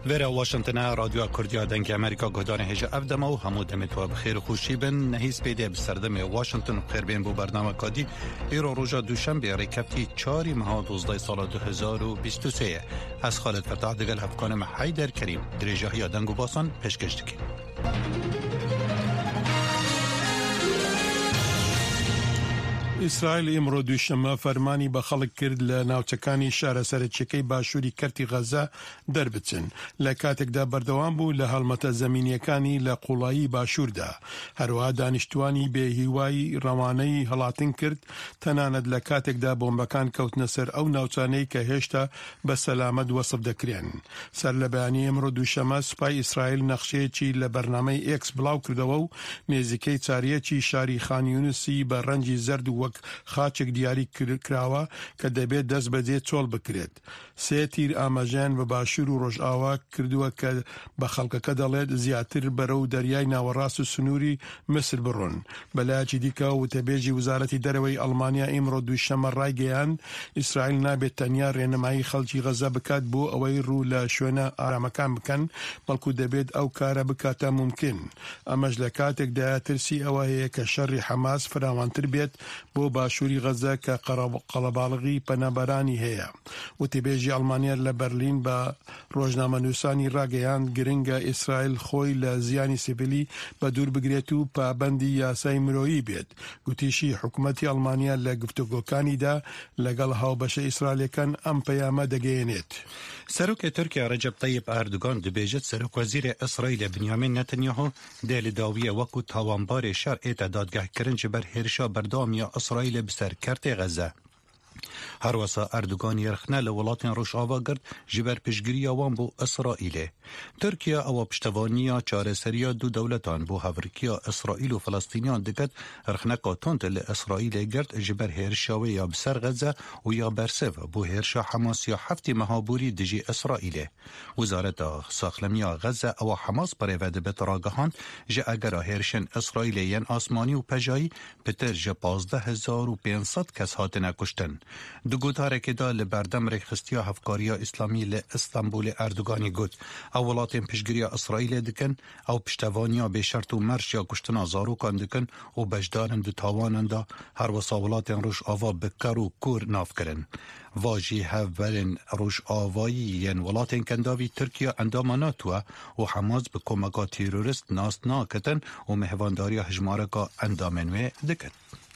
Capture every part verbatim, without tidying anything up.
ویرا واشنطن رادیو کردیا دنگ امریکا گهدان هجا افدما و همو دمت و بخیر خوشی بن نهیز پیده بسردم واشنطن و بخیر بین بو برنامه کادی ایرو روژا دوشنبه ریکفتی چاری مها دوزده سال دو هزار و بیست و سه از خالد فتح دگل هفکانم حیدر کریم دریجه های دنگ و باسان پشکشتکی. ئیسرائیل ئیمڕۆ دووشەمە فەرمانی بە خەڵک کرد لە ناوچەکانی شارە سەرچیەکەی باشووری کەرتی غەزە دەربچن لە کاتێکدا بەردەوام بوو لە هەڵمەتە زەمینیەکانی لە قوڵایی باشووردا. هەروەها دانیشتوانی بێهیوای ڕەوانەی هەڵاتن کرد تەنانەت لە کاتێکدا بۆمبەکان کەوتنە سەر ئەو ناوچانەی کە هێشتا بە سەلامەت وەسف دەکرێن. سەر لە بەیانی ئەمڕۆ دووشەمە سوپای ئیسرائیل نەخشەیەکی لە بەرنامەی ئێکس بڵاو کردەوە و نێزیکەی چاریەکی شاری خان یونسی بە ڕەنگی زەرد و وەک خاچێک دیاری کراوە کە دەبێت دەست بەجێ چۆڵ بکرێت. سێ تیر ئاماژیان بە باشوور و ڕۆژئاوا کردووە کە بە خەڵکەکە دەڵێت زیاتر بەرەو دەریای ناوەڕاست و سنووری مسر بڕۆن. بەلایەکی دیکە وتەبێژی وزارەتی دەرەوەی ئەڵمانیا ئیمڕۆ دووشەمە ڕایگەیاند ئیسرائیل نابێت تەنیا ڕێنەمایی خەڵکی غەزە بکات بۆ ئەوەی ڕوو لە شوێنە ئارامەکان بکەن بەڵکو دەبێت ئەو کارە بکاتە ممکن. ئەمەش لە کاتێکدا ترسی ئەوە هەیە کە شەڕی حەماس فراوانتر بێت بۆ باشووری غەزە کە قەڵەباڵغی پەنەبەرانی هەیە. وتیبێژی ئەڵمانیا لە بەرلین بە ڕۆژنامەنووسانی ڕاگەیاند گرنگە ئیسرائیل خۆی لە زیانی سیڤیلی بە دوور بگرێت و پابەندی یاسای مرۆیی بێت. گوتیشی حکوومەتی ئەڵمانیا لە گفتوگۆکانیدا لەگەڵ هاوبەشە ئیسرائیلەکان ئەم پەیامە دەگەیەنێت. سەرۆکی تورکیا ڕەجەب تەیب ئەردوگان دەبێژێت سەرۆک وەزیرە ئیسرائیل بنیامین نەتەنیاهو دێلداویە وەکو تاوانبارێ شەڕ ئێتە دادگەهکردن ji ber هێرشا بەردەوامیە ئیسرائیل بسەر کەرتێ غەزە. هەروەسا ئەردوگان یەرخنە لە وڵاتین ڕۆژئاوا کرد ji ber پشتگیریya wan بۆ ئیسرائیلê. تورکیا ئەوە پشتەوانیە چارەسەریya دوو دەولەتان بۆ هەڤرکیya ئیسرائیل و فەڵەستینیان دەکات ڕخنەکە تۆند لە ئیسرائیلê گرت ji ber هێرشاوê ya bi ser غەزە û ya bersev بۆ هێرشا حەماس ya heftê mehaborî dijî ئیسرائیلê. Wizareta saxlemiya غەزە ئەوە حەماس perêve dibet ragihand ji egera hêrişên ئیسرائیلê yên asmanî û pejayî pitir ji pazdeh hezar û pênc sed kes hatine kuştin. Di gotarekê li berdem rêxistiya hevkariya İslamî li İstanbulê Erdoganî got ew welatên piştgiriya İsraîlê dikin, ew piştevaniya bêşert û merş ya kuştina zarokan dikin û beşdarin di tawanan da her wisa welatên Rojava bi ker û kur navkirin. Va jî hevberên Rojavayî yên welatên kendavî Tirkiye endama NATO û Hamas bi komeka terorist nas nakitin û mihvandariya hejmareka endamên wê dikin.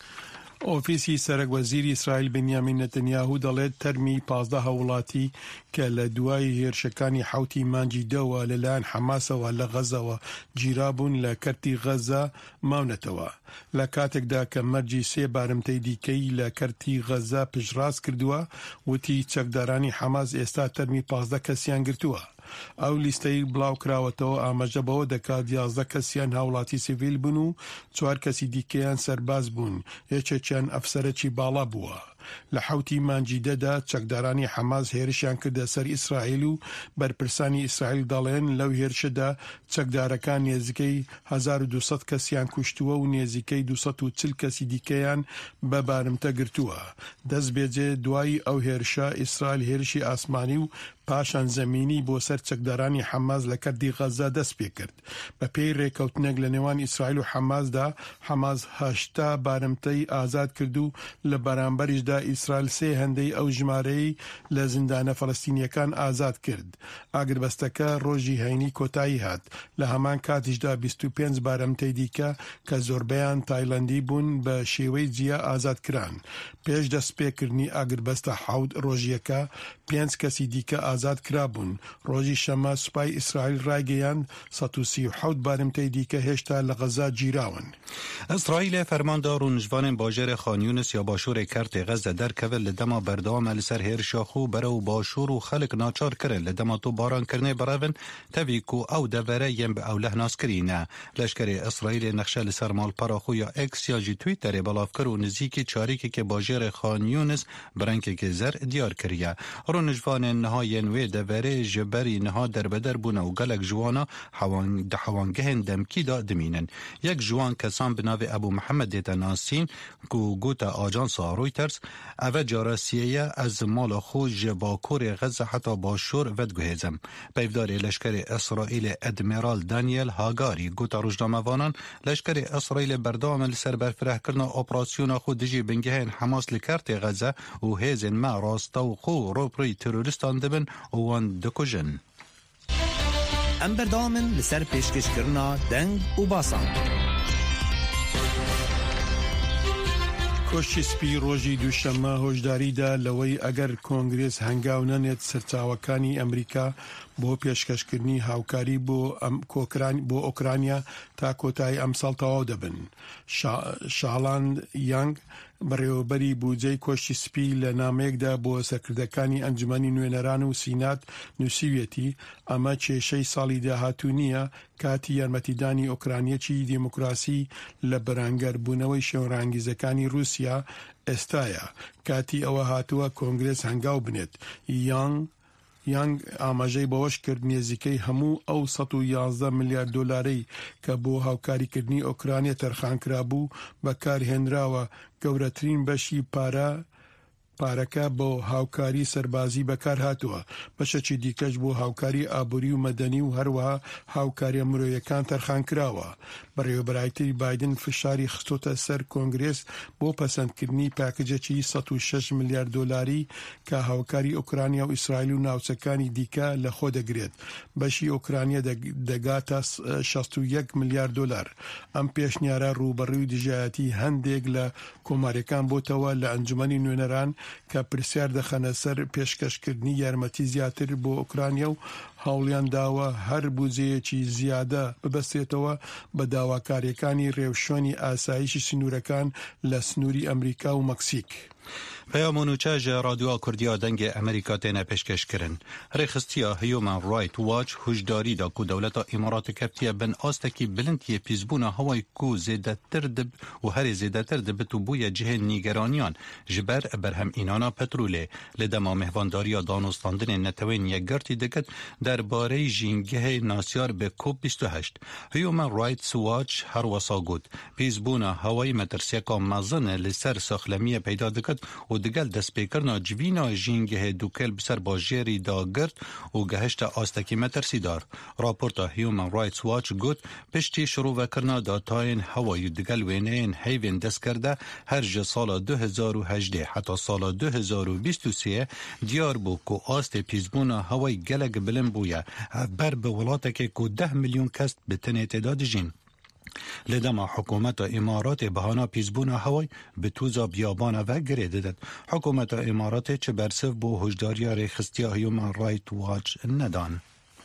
ئۆفیسی سەرۆکوەزیری ئیسرائیل بنیامین نەتەنیاهو دەڵێت تەرمی پازدە هەوڵاتی کە لە دوای هێرشەکانی حوتی مانجی دەوە لەلایەن حەماسەوە لە غەزەوە گیرابوون لە کەرتی غەزە ماونەتەوە. لە کاتێکدا کە مەرجی سێ بارمتەی دیکەی لە کەرتی غەزە پشتڕاست کردووە وتی چەکدارانی حەماس ئێستا تەرمی پازدە کەسیان گرتووە. ئەو لیستەی بڵاو کراوەتەوە ئاماژە بەوە دەکات یازدە کەسیان هاوڵاتی سیڤیل بوون و چوار کەسی دیکەیان سەرباز بوون، یەکێکیان ئەفسەرەکی باڵا بووە. لە حوتی مانجیدەدا چەکدارانی حەماس هێرشیان کردە سەر ئیسرائیل و بەرپرسانی ئیسرائیل دەڵێن لەو هێرشەدا چەکدارەکان نێزیکەی هەزار و دوو سەد کەسیان کوشتووە و نێزیکەی دووسەد و چل کەسی دیکەیان بە بارمتە گرتووە. دەست بێجێ دوای ئەو هێرشە ئیسرائیل هێرشی ئاسمانی و پاشان زەمینی بۆ سەر چەکدارانی حەماس لە کەرتی غەزە دەست پێ کرد. بە پێی ڕێکەوتنێک لە نێوان ئیسرائیل و حەماسدا حەماس هەشتا بارمتەی ئازاد کرد و لە بەرامبەریشدا ئیسرائیل سێ هەندەی ئەو ژمارەی لە زیندانە فەڵەستینیەکان ئازاد کرد. ئاگربەستەکە ڕۆژی هەینی کۆتایی هات. لە هەمان کاتیشدا بیست و پێنج بارمتەی دیکە کە زۆربەیان تایلەندی بوون بە شێوەی جیا ئازاد کران. پێش دەستپێکردنی ئاگربەستە حەوت ڕۆژیەکە پێنج کەسی دیکە ئازاد کرابوون. ڕۆژی شەمە سوپای ئیسرائیل ڕایگەیاند سەد و سی و حەوت بارمتەی دیکە هێشتا لە غەزە گیراون. ئیسرائیل فەرماندار و نژوانên bajêrê Xan Yûnis ya başûrê Kertê Xezê derkevin li dema berdewame li ser hêrişa xwe berew başûr û xelk naçar kirin li dema tûbarankirinê birevin tevî ku ew devere yên bi ewleh naskirîne. Leşkerê İsraîlê nexşe li ser malpera xwe ya X ya jî Twitterê belav kir û nizîkî çarîkekê bajêrê Xan Yûnis bi rengekê zer diyar kiriye. Rû nijvanên niha yên wê deverê ji berî niha derbeder bûne û gelek jiwana di hewangehên demkî da dimînin. Yek jiwan kesan bi navê ناو ابو محمد دیتا ناسین کو گوتا آجانس رویترز او جارسیه از مال خوش باکور غزه حتی با شور ود گوهزم. پیفدار لشکر اسرائیل ادمیرال دانیل هاگاری گوتا روزنامه وانان لشکر اسرائیل بردام لسر برفره کرنا اپراسیون خود دجی بنگهین حماس لکرت غزه و هیزن ما راستا و خو روپری تروریستان دبن وان دکوژن. ام بردامن لسر پیشکش کرنا دنگ و باسان. کۆشی سپی ڕۆژی دووشەممە هۆشداریدا لەوەی ئەگەر کۆنگرێس هەنگاو نەنێت سەرچاوەکانی ئەمریکا بۆ پێشکەشکردنی هاوکاری بۆ بۆ ئۆکرانیا تا کۆتایی ئەمساڵ تەواو دەبن. شاڵاند یانگ بەڕێوەبەری بودجەی کۆشی سپی لە نامەیەکدا بۆ سەرکردەکانی ئەنجومەنی نوێنەران و سینات نووسیوێتی ئەمە کێشەی ساڵی داهاتوو نییە کاتی یارمەتیدانی ئۆکرانیەکی دیموکراسی لە بەرامبەربوونەوەی شێوەڕانگیزەکانی رووسیا ئێستایە کاتی ئەوە هاتووە کۆنگرێس هەنگاو بنێت. یانگ یانگ ئاماژەی بەوەش کرد نێزیکەی هەموو ئەو سەد و یازدە ملیارد دۆلارەی کە بۆ هاوکاریکردنی ئۆکرانیا تەرخانکرابوو بەکارهێنراوە گەورەترین بەشی پارە پارەکە بۆ هاوکاری سەربازی بەکار هاتووە. بەشەکی دیکەش بۆ هاوکاری ئابووری و مەدەنی و هەروەها هاوکاریە مرۆیەکان تەرخان کراوە. بەڕێوەبەرایەتی بایدن فشاری خستۆتە سەر کۆنگرێس بۆ پەسەندکردنی پاکجێکی سەد و شەش ملیارد دۆلاری کە هاوکاری ئۆکرانیا و ئیسرائیل و ناوچەکانی دیکە لە خۆ دەگرێت. بەشی ئۆکرانیا دەگاتە شەست و یەک ملیارد دۆلار. ئەم پێشنیارە ڕووبەڕووی دژایەتی هەندێک لە کۆماریەکان بۆتەوە لە ئەنجومەنی نوێنەران کە پرسیار دەخەنە سەر پێشکەشکردنی یارمەتی زیاتر بۆ ئۆکرانیا و هەوڵیان داوە هەر بودجەیەکی زیادە ببەستێتەوە بە داواکاریەکانی ڕێوشۆنی ئاسایشی سنوورەکان لە سنووری ئەمریکا و مەکسیک. پیامونو چاج رادیو کردیا دنگ امریکا تینا پیشکش کرن. رخصتیا هیومن رایت واچ هشداری دا کو دولت امارات کپتیه بن آستکی بلندی پیزبونا هوای کو زیده تردب و هر زیده تردب تو بوی جه نیگرانیان جبر برهم اینانا پتروله لدما مهوانداریا دانستاندن نتوین یک گرتی دکت در باره جینگه ناسیار به کوب بیست و هشت. هیومن رایت واچ هر وسا گود پیزبونا هوای مترسیکا مزن لسر ساخلمی پیدا دکت و دگل دست پیکرنا جوینا جینگه دوکل بسر باجری دا گرد و گهشت آستکی مترسی دار. راپورتا هیومن رایتس واچ گوت پشتی شروع وکرنا داتاین هوای دگل وینین هیوین دست کرده هر جه سال دو هزار و هجده حتی سال دو هزار و بیست و سه دیار بو که آست پیزبونا هوای گلگ بلن بویا بر به ولاته که که ده میلیون کست به تن تعداد جین. لدما حکومت امارات بهانا پیزبون هوای به توزا بیابان و گریده داد. حکومت امارات چه برسف بو هجداری رخصتی هیومن رایت واچ ندان.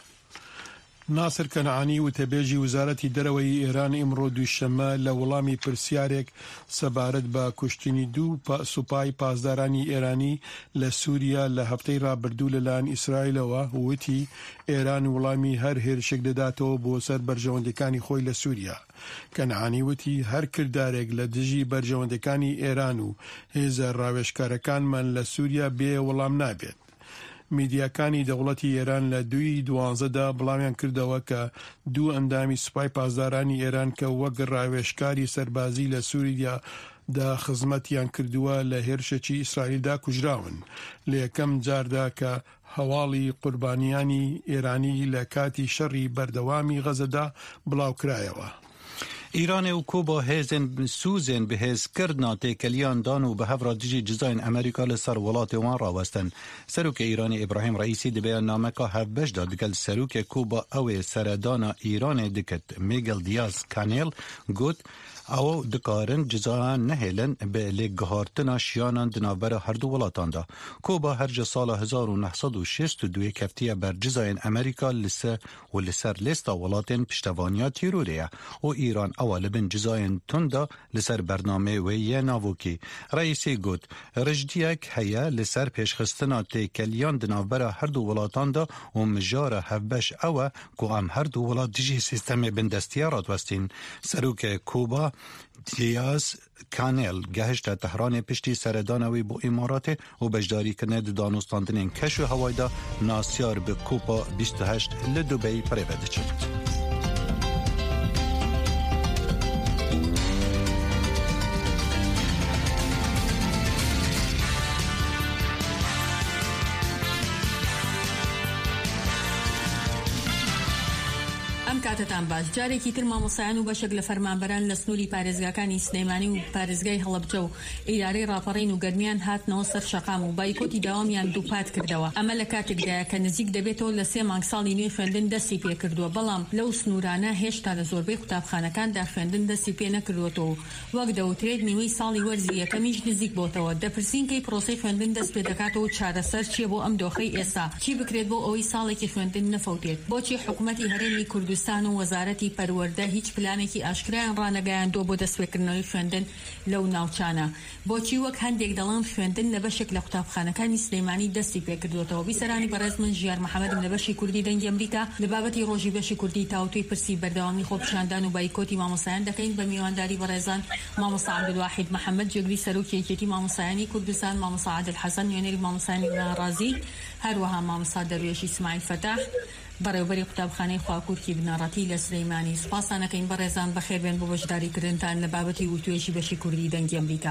ناصر کەنعانی وتەبێژی وزارەتی دەرەوەی ئێران ئیمڕۆ دووشەممە لە وەڵامی پرسیارێک سەبارەت بە کوشتنی دوو سوپای پاسدارانی ئێرانی لە سووریا لە هەفتەی ڕابردوو لەلایەن ئیسرائیلەوە وتی ئێران وەڵامی هەر هێرشێک دەداتەوە بۆ سەر بەرژەوەندەکانی خۆی لە سووریا. کەنعانی وتی هەر کردارێک لە دژی بەرژەوەندەکانی ئێران و هێزە ڕاوێژکارەکانمان لە سووریا بێ وەڵام نابێت. میدیاکانی دەوڵەتی ئێران لە دوی دوانزەدا بڵاویان کردەوە کە دوو ئەندامی سوپای پاسدارانی ئێران کە وەک ڕاوێژکاری سەربازی لە سووریا دا خزمەتیان کردووە لە هێرشێکی ئیسرائیلدا کوژراون لە یەکەم جاردا کە هەواڵی قوربانیانی ئێرانی لە کاتی شەڕی بەردەوامی غەزەدا بڵاوکرایەوە. ایران و کوبا هیزن سوزن به هیز کردنا تکلیان دانو به هفرا دیجی جزاین امریکا لسر ولات وان راوستن. سروک ایران ابراهیم رئیسی دی بیان نامه که هفبش داد گل سروک کوبا او سردان ایران دکت میگل دیاز کانیل گوت او دکارن جزا نهیلن به لگهارتنا شیانان دنابر هر دو ولاتان دا. کوبا هر جه سال هزار و نهصد و شصت و دو کفتیه بر جزاین امریکا لسه و لسر لیستا ولاتین پشتوانیا تیروریه و ایران اول بن جزاین تندا لسر برنامه وی ناوکی. رئیسی گوت رجدیک هیا لسر پیشخستنا تکلیان دنابر هر دو ولاتان دا و مجار هفبش او که ام هر دو ولات دیجی سیستم بندستیارات وستین. سروک کوبا دیاز کانل گهشت تهران پشتی سردانوی بو امارات و بجداری کنه دانستاندنین کشو هوایدا ناسیار به کوپا بیست و هشت لدوبی پریوده شد. کاتتان باش جارێکی تر مامۆسایان و بەشێک لە فەرمانبەران لە سنووری پارێزگاکانی سلێمانی و پارێزگای هەڵەبجە و ئیدارەی ڕاپەڕین و گەرمیان هاتنەوە سەر شەقام و بایکۆتی داوامیان دووپات کردەوە. ئەمە لە کاتێکدایە کە نزیک دەبێتەوە لە سێ مانگ ساڵی نوێ خوێندن دەستی پێ کردووە، بەڵام لەو سنوورانە هێشتا لە زۆربەی قوتابخانەکاندا خوێندن دەستی پێ نەکردوێتەوە. وەک دەوترێت نیوەی ساڵی وەرزی یەکەمیش نزیک بۆتەوە. دەپرسین کەی پرۆسەی خوێندن دەست پێ دەکاتەوە چارەسەر چیە بۆ ئەم دۆخەی ئێستا؟ چی بکرێت بۆ ئەوەی ساڵێکی خوێندن نەفەوتێت؟ بۆچی حکوومەتی هەرێمی کوردستان و وەزارەتی پەروەردە هیچ پلانێکی ئاشکرایان ڕانەگەیاندووە بۆ دەستپێکردنەوەی خوێندن لەو ناوچانە؟ بۆچی وەک هەندێک دەڵێن خوێندن لە بەشێک لە قوتابخانەکانی سلێمانی دەستی پێکردوێتەوە؟ بیسەرانی بەڕێز من ژیار محەممەدم لە بەشی کوردی دەنگی ئەمریکا لە بابەتی ڕۆژی بەشی کوردی تاوتوی پرسی بەردەوامی خۆپیشاندان و بایکۆتی مامۆسایان دەکەین بە میوانداری بەڕێزان مامۆستا عەبدولواحید محەممەد جێگری سەرۆکی یەکێتی مامۆسایانی کوردستان، مامۆستا عادل حەسەن نوێنەری مامۆسایانی بنارازی، هەروەها مامۆستا دەروێش ئیسماعیل فەتاح بەڕێوەبەری قوتابخانەی خواکوورکی بنەڕەتی لە سلەیمانی. سوپاسانەکەین بەڕێزان بەخێربێن بۆ بەشداریکردنتان لە بابەتی وتوێژی بەشی کوردی دەنگی ئەمریکا.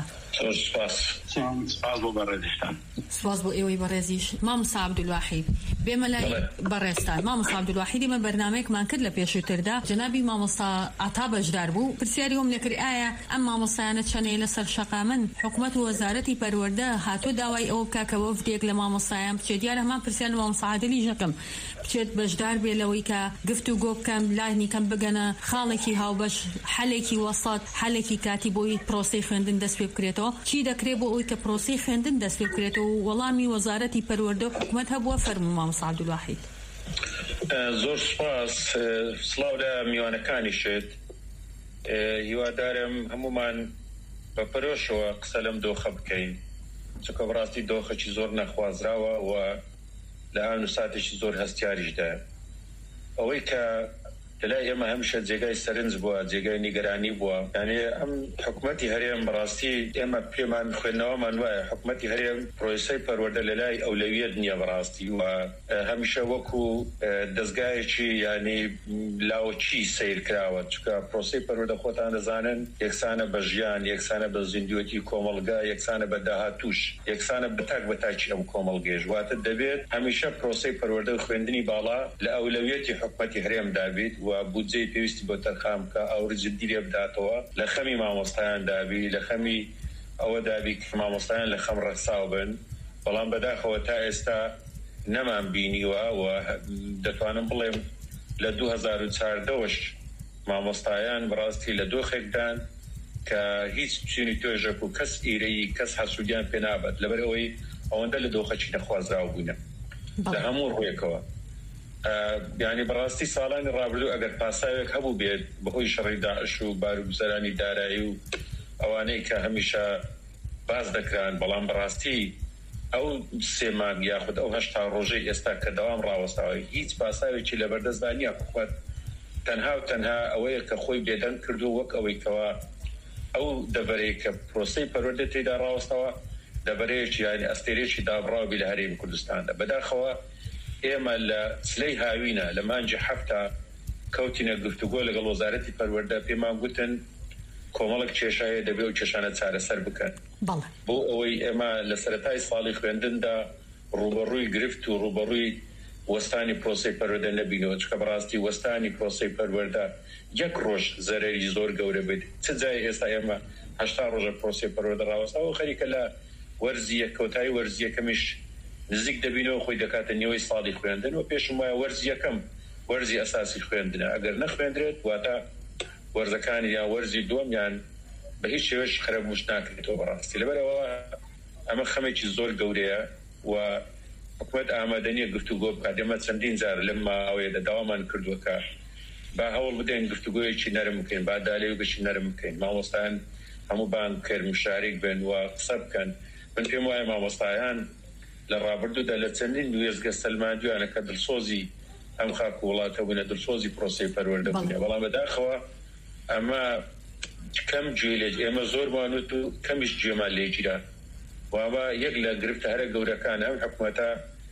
سپاس بۆ بەڕێزیشتان. سپاس بۆ ئێوەی بەڕێزیش. مامۆستا عەبدولواحید بێمە لای بەڕێزتان. مامۆستا عەبدولواحید ئێمە بەرنامەیەکمان کرد لە پێشووتردا، جەنابی مامۆستا عەتا بەشدار بوو، پرسیاری وەم لێکرد ئایا ئەم مامۆستایانە چەنەیە لەسەر شەقامن؟ حکوومەت و وەزارەتی پەروەردە هاتووە داوای ئەوە بکا کە وەفدێک لە مامۆستایان بچێت، دیارە هەمان پرسیار لە مامۆستا عادلی ژەکەم بچێت بەشدار بێ لەوەی کە گفتوگۆ بکەم لانی کەم بگەنە خاڵێکی هاوبەش، حەلێکی وەسەط، حەلێکی کاتی بۆی پرۆسەی خوێندن دەست پێ بکرێتەوە. چی دەکرێت بۆ ئەوەی کە پرۆسەی خوێندن دەست پێ بکرێتەوە؟ وەڵامی وەزارەتی پەروەردە و حکوومەت هەبووە. فەرموو مامۆستا عەبدولواحید. زۆر سپاس. سڵاو لە میوانەکانیشت. هیوادارم هەمومان بە پەرۆشەوە قسە لەم دۆخە بکەین، چونکە بەڕاستی دۆخەکی زۆر نەخوازراوە و لە ئاون و ساتێکی زۆر هەستیاریشدا. ئەوەی کە لەلای ئێمە هەمیشە جێگای سەرنج بووە، جێگای نیگەرانی بووە. یعنی ئەم حکوومەتی هەرێم بەڕاستی ئێمە پێمان خوێندنەوەمان وایە حکوومەتی هەرێم پرۆسەی پەروەردە لەلای ئەولەویەت نییە بەڕاستی، و هەمیشە وەکو دەستگایەکی ینی لاوەچی سیر کراوە، چونکە پرۆسەی پەروەردە خۆتان دەزانن یەکسانە بە ژیان، یەکسانە بە زیندوەتی کۆمەڵگا، یەکسانە بە داهاتووش، یەکسانە بەتاک بەتاکی ئەم کۆمەڵگەیش. واتە دەبێت هەمیشە پرۆسەی پەروەردە و خوێندنی باڵا لە ئەولەویەتی حکوومەتی هەرێم دابێت و بودجەی پێویستی بۆ تەرخام کە ئەوڕژ دیرێ بداتەوە، لە خەمی مامۆستایان دابی، لە خەمی ئەوە دابی کە مامۆستایان لە خەم ڕەساو بن. بەڵام بەداخەوە تا ئێستا نەمان بینیوە و دەتوانم بڵێم لە دوو هەزار و چواردەوەش مامۆستایان بەڕاستی لە دۆخێکدان کە هیچ چینی توێژەک و کەس ئیرەی کەس حەسوودیان پێ نابێت لەبەرەوەی ئەوەندە لە دۆخەکی نەخوازراو بوونە لە هەموو ڕوویەکەوە. یعنی بەڕاستی ساڵانی ڕابردوو ئەگەر پاساوێک هەبوو بێت بەهۆی شەڕی داعش و باروگوزەرانی دارایی و ئەوانەی کە هەمیشە باز دەکران، بەڵام بەڕاستی ئەو سێ مانگ یاخود ئەو هەشتا ڕۆژەی ئێستا کە دەوام ڕاوەستاوە هیچ پاساوێکی لە بەردەستدا نییە. حکوومەت تەنها و تەنها ئەوەیە کە خۆی بێدەنگ کردو وەک ئەوەی کەوا ئەو دەبەرەیە کە پرۆسەی پەروەردە تێدا ڕاوەستەوە دەبەرەیەکی یانی ئەستێرێکی دابڕاوی لە هەرێمی کوردستاندا. بەداخەوە ئێمە لە سلەی هاوینە لە مانجی حەفتا کەوتینە گفتوگۆ لەگەڵ وەزارەتی پەروەردە، پێمان گوتن کۆمەڵک کێشایە دەبێ و کێشانە چارەسەر بکەن بۆ ئەوەی ئێمە لە سەرەتای ساڵی خوێندندا ڕوبەڕووی گرفت و ڕوبەڕووی وەستانی پرۆسەی پەروەردە نەبینەوە، چکە بەڕاستی وەستانی پرۆسەی پەروەردە یەک ڕۆژ زەرەری زۆر گەورە بێت. چ جای ئێستا ئێمە هەشتا ڕۆژە پرۆسەی پەروەردە ڕاوەستاوە خەریکە لە وەرزی کەوتایی وەرزی یەکەمیش نزیک دەبینەوە خۆی دەکاتە نێوەی ساڵی خوێندن و پێشم وایە وەرزی یەکەم وەرزی ئەساسی خوێندنە. ئەگەر نەخوێندرێت واتە وەرزەکانی یان وەرزی دووەم یان بە هیچ شێوەش خرابوش ناکرێتەوە بەڕاستی. لەبەرەوە ئەمە خەمێکی زۆر گەورەیە و حکوومەت ئامادە نییە گفتوگۆ بکات. ئێمە چەندین جار لەم ماوەیەدا داوامان کردووە کە با هەوڵ بدەین گفتوگۆیەکی نەرم بکەین، با دالێوگەشی نەرم بکەین، مامۆستایان هەموو بان کرد مشارێک بن و قسە بکەن. من پێم وایە مامۆستایان لە ڕابردوودا لە چەندین وێزگە سەلماندویانە کە دڵسۆزی ئەم خاک و وڵاتە بوونە دڵسۆزی پرۆسەی پەروەردە بوونێ. بەڵام بەداخەوە ئەمە کەم گوێ لێ ئێمە زۆرمانوت و کەمیش گوێمان لێگیرا و ئەمە یەک لە گرفتە هەرە گەورەکان ئەم حکوومەتە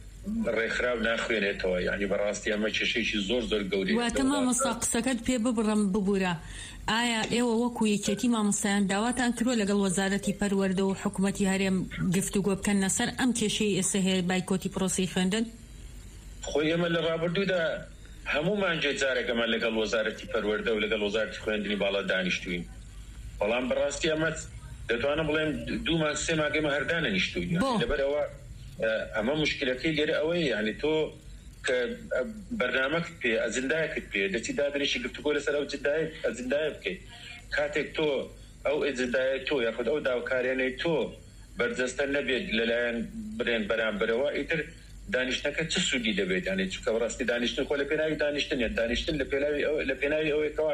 ڕێکخراو ناخوێنێتەوە. یعنی بەڕاستی ئەمە کێشەیەکی زۆر زۆر گەورەیە. واتە مامۆستا قسەکەت پێ ببڕم ببوورە، ئایا ئێوە وەکو یەکێتی مامۆستایان داواتان کردووە لەگەڵ وەزارەتی پەروەردە و حکوومەتی هەرێم گفتوگۆ بکەن سەر ئەم کێشەی ئێستا هەیە بایکۆتی پرۆسەی خوێندن؟ خۆی ئێمە لە ڕابردوودا هەمومان جێجارێکەمان لەگەڵ وەزارەتی پەروەردە و لەگەڵ وەزارەتی خوێندنی باڵا دانیشتوین بەڵام بەڕاستی ئەمە دەتوانم بڵێم دوومان سێ ماگەمە هەردانە نیشتوین لەبەرەوە ئەمە مشکلەکەی لێرە ئەوەیە یعنی تۆ کە بەرنامەکت پێ ئەجندایەکت پێ دەچی دادرێکی گفتوگۆ لەسەر ئەو ئەجندایە بکەیت کاتێک تۆ ئەو ئەجندایە تۆ یاخود ئەو داواکاریانەی تۆ بەرجەستە نەبێت لەلایەن برێن بەرامبەرەوە ئیتر دانیشتەکە چه سوودی دەبێت یعنی چونکە بەڕاستی دانیشتن خۆ لە پێناوی دانیشتنیە دانیشتن لە لە پێناوی ئەوەیەکەوە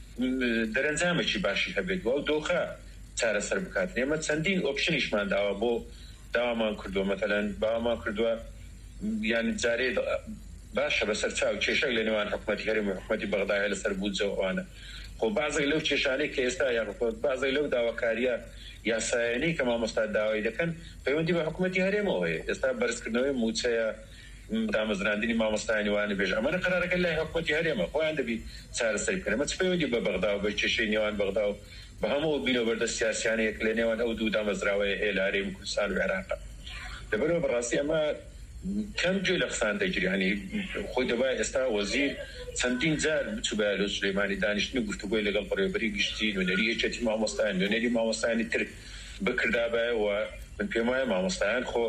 دەرەنجامێکی باشی هەبێت و ئەو دۆخە چارەسەر بکات ئێمە چەندین ئۆپشنیشمان داوە بۆ داوامان کردووە مەتەلەن باوامان کردووە یعنی جارێ باشە بەسەر چاو کێشەک لە نێوان حکومەتی هەرێمی حکومەتی بەغدایە لەسەر بودجەوانە خۆ بازێک لەو کێشانەی کە ئێستا یاخود بازێک لەو داواکاریە یاسایانەی کە مامۆستا داوای دەکەن پەیوەندی بە حکومەتی هەرێمەوە هەیە ئێستا بەرزکردنەوەی موچەیە دامەزراندنی مامۆستایانی وانە بێژ ئەمانە قەرارەکە لای حکومەتی هەرێمە خۆیان دەبی چارەسەری بکەن ئەمە چ پەیوەندی بە بەغدا و بە کێشەی نێوان بەغدا و بە هەموو بینەوەبەردە سیاسیانەیەک لە نێوان ئەو دوو دامەزراوەیە هەیە لە هەرێمی کوردستان و عێراق لەبەرەوە بەڕاستی ئەمە کەم گوێ لە قسان دەگیری ینی خۆی دەبای ئێستا وەزیر چەندین جار بچوو بە لۆ سولەیمانی دانیشتنی گفتوگۆی لەگەڵ بەڕێوەبەری گشتی نوێنەری یەکێتی مامۆستایان نوێنەری مامۆستایانی تر بکردابایەوە من پێم وایە مامۆستایان خۆ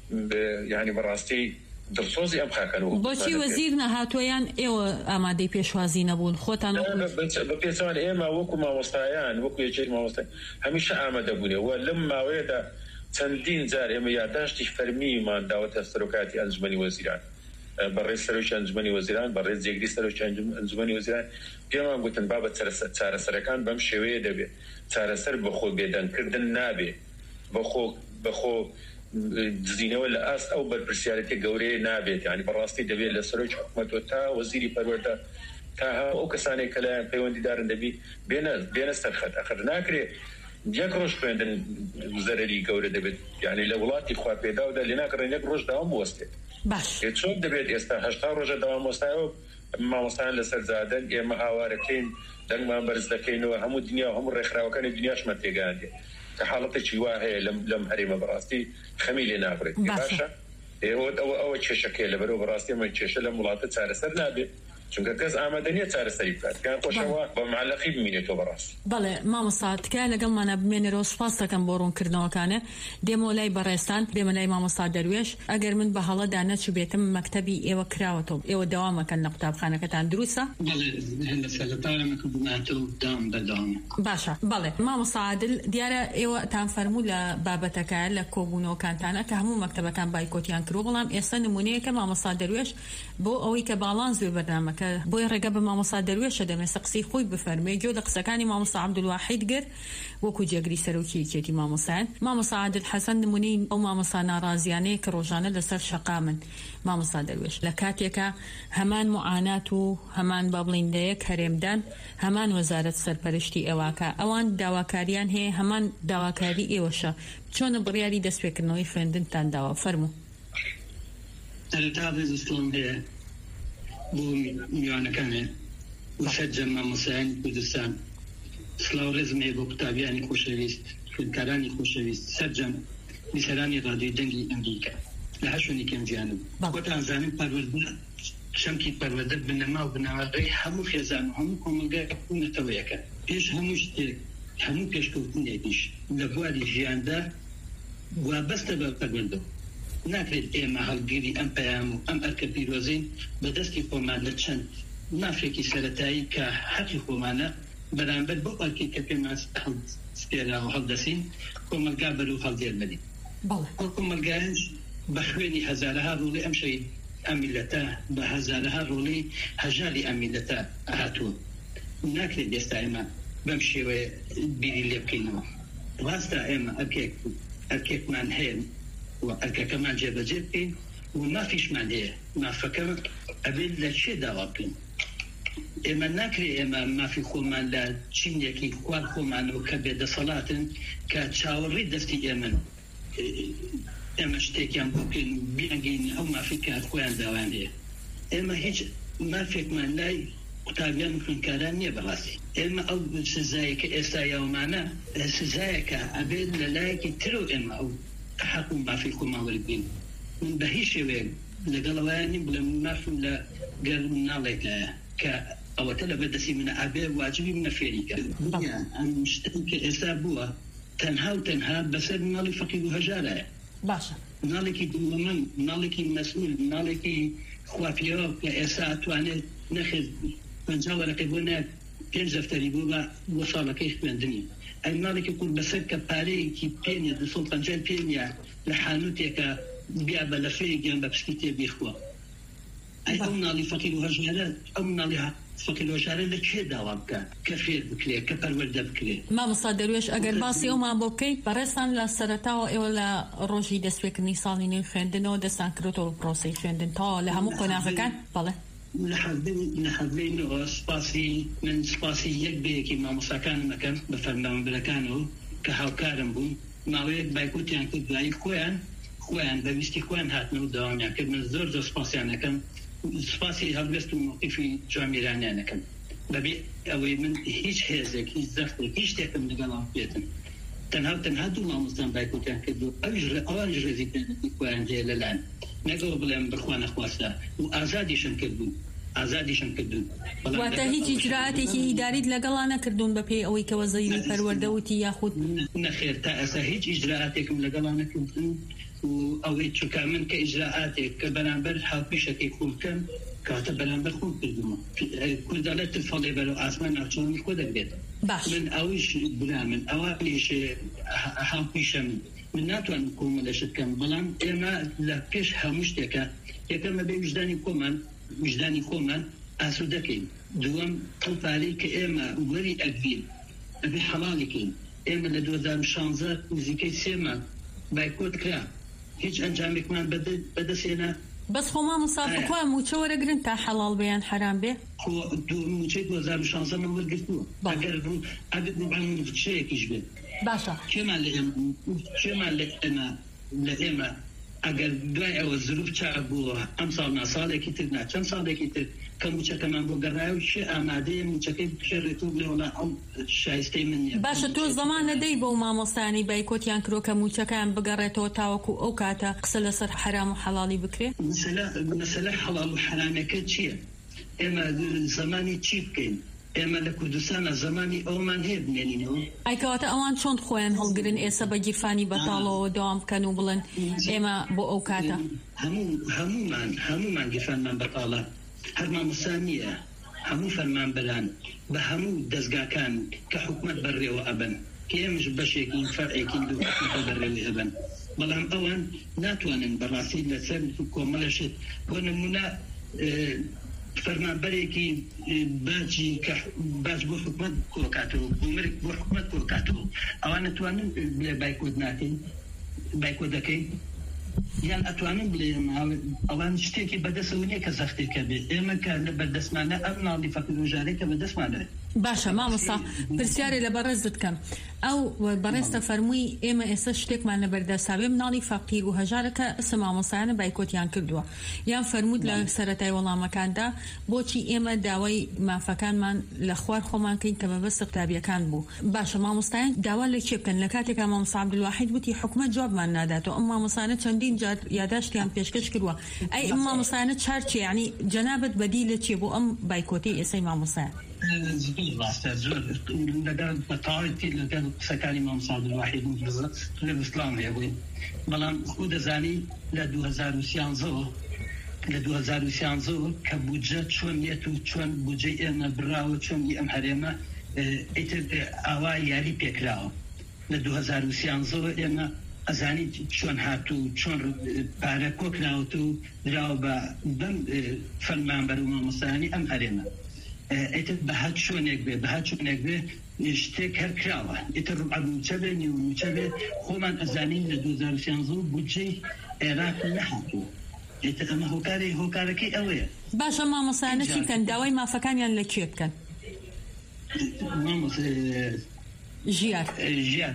یعنی بەڕاستی دڵسۆزی ئەم خاکەنەوە بۆچی وەزیر نەهاتۆیان ئێوە ئامادەی پێشوازی نەبوون خۆتان بە پێچوان ئێمە وەکو مامۆستایان وەکو یەکێتی مامۆستای هەمیشە ئامادە بوونەوە لەم ماوەیەدا چەندین جار ئێمە یادداشتی فەرمیمان داوەتە سەرۆکاتی ئەنجومەنی وەزیران بەڕێز سەرۆکی ئەنجومەنی وەزیران بەڕێز جێگری سەرۆکی ئەنجومەنی وەزیران پێمان گوتن بابەت چارەسەرەکان بەم شێوەیە دەبێت چارەسەر بەخۆ بێدەنگکردن نابێ بەخۆ بەخۆ دزینەوە لە ئاست ئەو بەرپرسیارەتی گەورەیە نابێت ینی بەڕاستی دەبێت لە سەرۆکی حکومەتەوە تا وەزیری پەروەردە تا ئەو کەسانێک کە لایەن پەیوەندیدارن دەبی بێنە سەرخەت ئەخر ناکرێت یەک ڕۆژ خوێندن زەرەری گەورە دەبێت یعنی لە وڵاتی خوا پێداودا لێ ناکڕێن یەک ڕۆژ داوام بوەستێت باش چۆن دەبێت ئێستا هەشتا ڕۆژە داوام وەستایەوە مامۆستایان لەسەر زادن ئێمە هاوارەکەین دەنگمان بەرز دەکەینەوە هەموو دنیا هەموو ڕێکخراوەکانی دنیاشمان تێگەاندێ کە حاڵەتێکی وا هەیە لەم هەرێمە بەڕاستی خەمی لێ ناکرێت باشە ئێوە ئەوە کێشەکەی لەبەرەوە بەڕاستی ئەمە کێشە لە وڵاتە چارەسەر نابێت چونکە کەس ئامادە نییە چارەسەری بکات کان خۆشەوە بە معلەقی بمینێتەوە بەڕاستی بەڵێ مامۆستا تکایە لەگەڵمانە بمێنێرەوە سوپاس دەکەم بۆ ڕوونکردنەوەکانە دێمە لای بەڕێستان دێمە لای مامۆستا دەروێش ئەگەر من بە هەڵەدا نەچوو بێتم مەکتەبی ئێوە کراوەتەوە ئێوە دەوامەکەن لە قوتابخانەکەتان دروستە باشە بەڵێ مامۆستا عادل دیارە ئێوەتان فەرموو لە بابەتەکە لە کۆبوونەوەکانتانە کە هەموو مەکتەبەکان بایکۆتیان کرۆ بەڵام ئێستا نمونەیەکە مامۆستا دەروێش بۆ ئەوەی کە باڵانس بێ بەرنامە کە بۆی ڕێگە بە مامۆستا دەروێشە دەمێسە قسەی خۆی بفەرمێ گوێ لە قسەکانی مامۆستا عەبدولواحید گرت وەکو جێگری سەرۆکی یەکێتی مامۆستایان مامۆستا عادل حەسەن نمونەی ئەو مامۆستا ناڕازیانەیە کە ڕۆژانە لەسەر شەقامن مامۆستا دەروێش لە کاتێکە هەمان معانات و هەمان بابڵیندەیەک هەرێمدان هەمان وەزارەت سەرپەرشتی ئێواکە ئەوان داواکاریان هەیە هەمان داواکاری ئێوەشە چۆنە بڕیاری دەستپێکردنەوەی خوێندنتان داوە فەرموو بۆ میوانەکانێ وشەجە مامۆسایانی کوردستان سڵاو ڕێزمێ بۆ قوتابیانی خۆشەویست خوێندکارانی خۆشەویست سەرجەم بیسەرانی ڕادیۆی دەنگی ئەمریکا لە هەشوونی کەمجیانم خۆتان زانین پەروەردە چەمکی پەروەردە بنەما و بناوەڕێی هەموو خێزان و هەموو کۆمەلگای بوونەتەوەیەکە پێش هەموو شتێک هەموو پێشکەوتنێکیش لە بواری ژیاندا وابەستە بە پەروەردە ناکرێت ئێمە هەڵگیری ئەم پەیام و ئەم ئەرکە پیرۆزین بەدەستی خۆمان لە چەند نافێکی سەرەتایی کە حەقی خۆمانە بەرامبەر بۆ ئەرکی کە پێمان سپێرا و هەڵدەسین کۆمەلگا بەرەو هەڵدێر بەدین ئەو کۆمەلگایش بە خوێنی هەزارەها ڕۆڵی ئەم شەی ئەم میلەتە بە هەزارەها ڕۆڵی هەژاری ئەم میلەتە هاتووە ناکرێت ئێستا ئێمە بەم شێوەیە بیری لێ بکەینەوە ڕاستە ئێمە ئەرکێک ئەرکێکمان هەیە و ئەرکەکەمان جێبەجێ بکەین و مافیشمان هەیە مافەکە ئەبێت لە چێ داوا بکەین ئێمە ناکرێت ئێمە مافی خۆمان لە چینێکی خوار خۆمانەوە کە بێدەسەڵاتن کە چاوەڕێی دەستی ئێمە ئێمە شتێکیان بۆ بکەین و بیانگەین ئەو مافی کە خۆیان داوان هەیە ئێمە هیچ مافێکمان لای قوتابیان و خوێندکاران نییە بەڕاستی ئێمە ئەو سزایە کە ئێستا یاومانە سزایەکە ئەبێت لە لایەکی ترۆ ئێمە ئەو حەق و مافی خۆمان وەربگرین من بە هیچ شێوەیەک لەگەڵەوەیانی بڵێم نافم لە گەر ناڵێکە کە ئەوە تە لە بەدەستی منە ئابێ واجبی منە فێریکە ئەم شتێک کە ئێستا بووە تەنها و تەنها بەسەر مناڵی فەقیر و هەژارایە باشە مناڵێکی دووەمەن مناڵێکی مەسئول مناڵێکی خواپیەوە کە ئێستا ئەتوانێت نەخێت پەنجا وەرەقەی بۆ نایەت پێنج دەفتەری بوو بە بۆ ساڵەکەی خوێندنی ئەی مناڵێکی قورد بەسەر کە پارەیەکی پێنیە دوو سەد و پەنجا پێنیە لە حانوتێکە بیا بە لە فێرێکیان بە پشتی تێ بیخوە ئەی ئەو مناڵی فەقیر و هەژارە ئەو مناڵی فەقیر و هەژارە لە کێ داوا بکە کە فێر بکرێت کە پەروەردە بکرێت مامۆستا دەروێش ئەگەر باسی ئەومان بۆ بکەیت بەڕێستان لە سەرەتاوە ئێوە لە ڕۆژی دەستپێکردنی ساڵی نوێی خوێندنەوە دەستان کردەوە پرۆسەی خوێندن تا لە هەموو قۆناغەکان بەڵێ لە حەزبینەوە سپاسی من سپاسی یەک بەیەکی مامۆستاکانم ئەکەم بە فەرمانبەرەکانەوە کە هاوکارم بوون ماوەیەک بایکوتیان کرد دوایی خۆیان خۆیان بەویستی خۆیان هاتنەوە داوامیان کرد من زۆر زۆر سپاسیان ئەەکەم سپاسی هەڵگەست و موقیفی جوامێرانیان ئەەکەم بەبێ ئەوەی من هیچ هێزێک هیچ زەختێک هیچ شتێکم لەگەڵام بێتن تەنها تەنها دوو مامۆستان بایکوتیان کرد و ئەوان ڕێزی پێدەتی خۆیان هەیە لەلایەن نەگەڵ بڵێم بخوا نەخواستا و ئازادیشم کردبوو ئازادیشم کردوون واتە هیچ ئیجراعاتێکی ئیداریت لەگەڵا نەکردوون بە پێی ئەوەی کە وەزیری پەروەردەوتی یاخود نەخێر تا ئێستا هیچ ئیجراعاتێکم لەگەڵا نەکردوون و ئەوەی چووکە من کە ئیجراعاتێک کە بەرامبەر هاوپیشەکەی خۆمکەم کاتە بەرامبەر خۆم کردووە کوردالەت فەڵێ بەرەو ئاسمان ناوچەوەنی خۆ دەبێت من ئەویش برا من ئەوانیش هاوپیشەم من ناتوانم کۆمەلەشت بکەم بەڵام ئێمە لە پێش هەموو شتێکە یەکەمە بێ وجدانی خۆمان وجدانی خۆمان ئاسوودەکەین دووەم ئەو پارەی کە ئێمە وەری ئەگرین ئەبێ حەڵاڵیکەین ئێمە لە دوو هەزار و شانزە نزیکەی سێمە بایکۆت کرا هیچ ئەنجامێکمان بەدەستێنە بەس خۆ مامۆستا بخوا موچە وەرەگرن تا حەڵاڵ بێیان حەرام بێ موچەی دوو هەزار و شانزە من وەرگرتووە ئەگەر ئەگەر شەیەکیش بێت باشە کێمان لە ئێمە کێمان لە ئێمە لە ئێمە ئەگەر دوای ئەوە زروف چاک بووە ئەم ساڵ ناساڵێکی تر نا چەند ساڵێکی تر کە موچەکەمان بۆ گەڕایە شێ ئامادەیە موچەکەی بشێڕێتوو بڵێوەڵا ئەم شایستەی من نییە باشە تۆ زەمانە دەی بۆ مامۆستانی بایکۆتیان کرۆ کە موچەکەیان بگەڕێتەوە تاوەکو ئەو کاتە قسە لەسەر حرام و حەڵاڵی بکرێت مەسەلە حەڵاڵ و حرامەکە چییە ئێمە زمانی چی بکەین ئێمە لە کوردستانە زمانی ئەومان هەیە بمێنینەوە ئایکەواتە ئەوان چۆن خۆیان هەڵگرن ئێستا بە گیرفانی بەتاڵەوە دەوام بکەن و بڵێن ئێمە بۆ ئەو کاتە هەمومان هەمومان گیرفانمان بەتاڵە هەر مامۆستا نییە هەموو فەرمانبەران بە هەموو دەستگاکان کە حکومەت بەڕێوە ئەبن کە ئێمەش بەشێکی فەرعێکی دوو حکومەت بەڕێوە ئەبن بەڵام ئەوان ناتوانن بەڕاستی لەسەر کۆمەڵەشت بۆ نمونە فەرمانبەرێکی باجی کە باج بۆ حکومەت کۆکاتەوە بوومرێک بۆ حکومەت کۆکاتەوە ئەوان نتوانن بڵێ بایکۆت ناکەین بایکۆت دەکەین یان ئەتوانن بڵێ ئەوان شتێکی بەدەستەوە نییە کە زەختێکە بێت ئێمە کە لە بەردەستمانە ئەم ناڵی فەقیر و هەژارەی کە بەدەستمانەوێت باشە مامۆستا پرسیارێ لە بەڕێزت کەم ئەو بەڕێستە فەرمووی ئێمە ئێستا شتێکمان لە بەردەساوێ مناڵی فەقیر و هەژارەکە ئەسە مامۆستایانە بایکۆتیان کردووە یان فەرمووت لە سەرەتای وەڵامەکاندا بۆچی ئێمە داوای مافەکانمان لە خوار خۆمان کەین کە بەبەستە قوتابیەکان بوو باشە مامۆستایان داوا لە چێ بکەن لە کاتێکا مامۆستا عەبدولواحید وتی حکومەت جوابمان ناداتەوە ئەم مامۆستایانە چەندین جار یاداشتیان پێشکەش کردووە ئەی ئەم مامۆستایانە چار چێ یعنی جەنابەت بەدی لە چێ بۆ ئەم بایکۆتی ئێسەی مامۆستایان ڕاستە زۆر لەگەڵ بەتاوەتی لەگەڵ قسەکانی مامۆستا عەبدولواحید لە ئیسلام هەبووین بەڵام خۆ دەزانی لە دوو هەزار و سیانزەوە لە دوو هەزار و سیانزەوە کە بودجە چۆن نێت و چۆن بودجەی ئێمە بڕاوە چۆن ئەم هەرێمە ئیتر ئاوای یاری پێکراوە لە دوو هەزار و سیانزەوە ئێمە ئەزانی چۆن هاتوو چۆن پارە کۆکراوت و دراوە بە بەم فەرمانبەر و مامۆستایانی ئەم هەرێمە ئیتر بە هەر چۆنێک بێ بە هەر چۆنێک بێ شتێک هەر کراوە ئیتر ڕوعە موچە بێ نیوموچە بێ خۆمان ئەزانین لە دوو هەزار و سیانزە بودجەی عێراق نەهاتوو ئیتر ئەمە هۆکاری هۆکارەکەی ئەوەیە باشە مامۆستایانە چی بکەن داوای مافەکانیان لەکوێ بکەن ژیار ژیار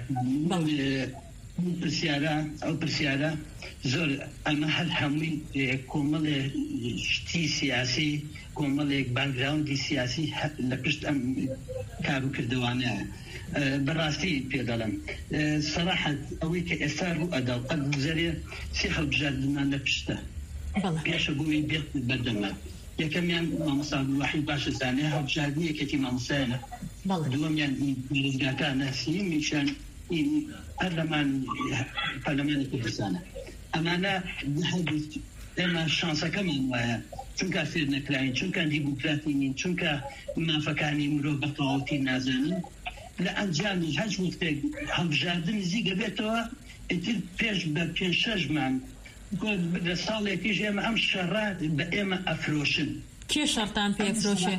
پرسیارە ئەو پرسیارە زۆر ئەمە هەر هەمووی کۆمەڵێ شتی سیاسی کۆمەڵێک باگراوندی سیاسی لە پشت ئەم کار و کردوانەیە بەڕاستی پێدەڵم سەراحەت ئەوەی کە ئێستا ڕوو ئەدا و قەت گوزەرێ سێ هەڵبژاردنمان لە پشتە پێش بووی بێت بەردەما یەکەمیان مامۆستا وحید باشە زانێ هەڵبژاردنی یەکێتی مامۆستایانە دووەمیان پارێزگاکانە سێمیشان پەرلەمان پەرلەمانی کوردستانە ئەمانە ئێمە شانسەکەمان وایە چونکە فێر نەکراین چونکە دیموکراتی نین چونکە مافەکانی مرۆڤ بە تەواوەتی نازانن لە ئەنجامی هەچ وەختێک هەڵبژاردن نزیکە بێتەوە ئیتر پێش بە پێنج شەش مانگ لە ساڵێکیش ئێمە ئەم شەڕە بە ئێمە ئەفرۆشن کێ شەڕتان پێ ئەفرۆشێ؟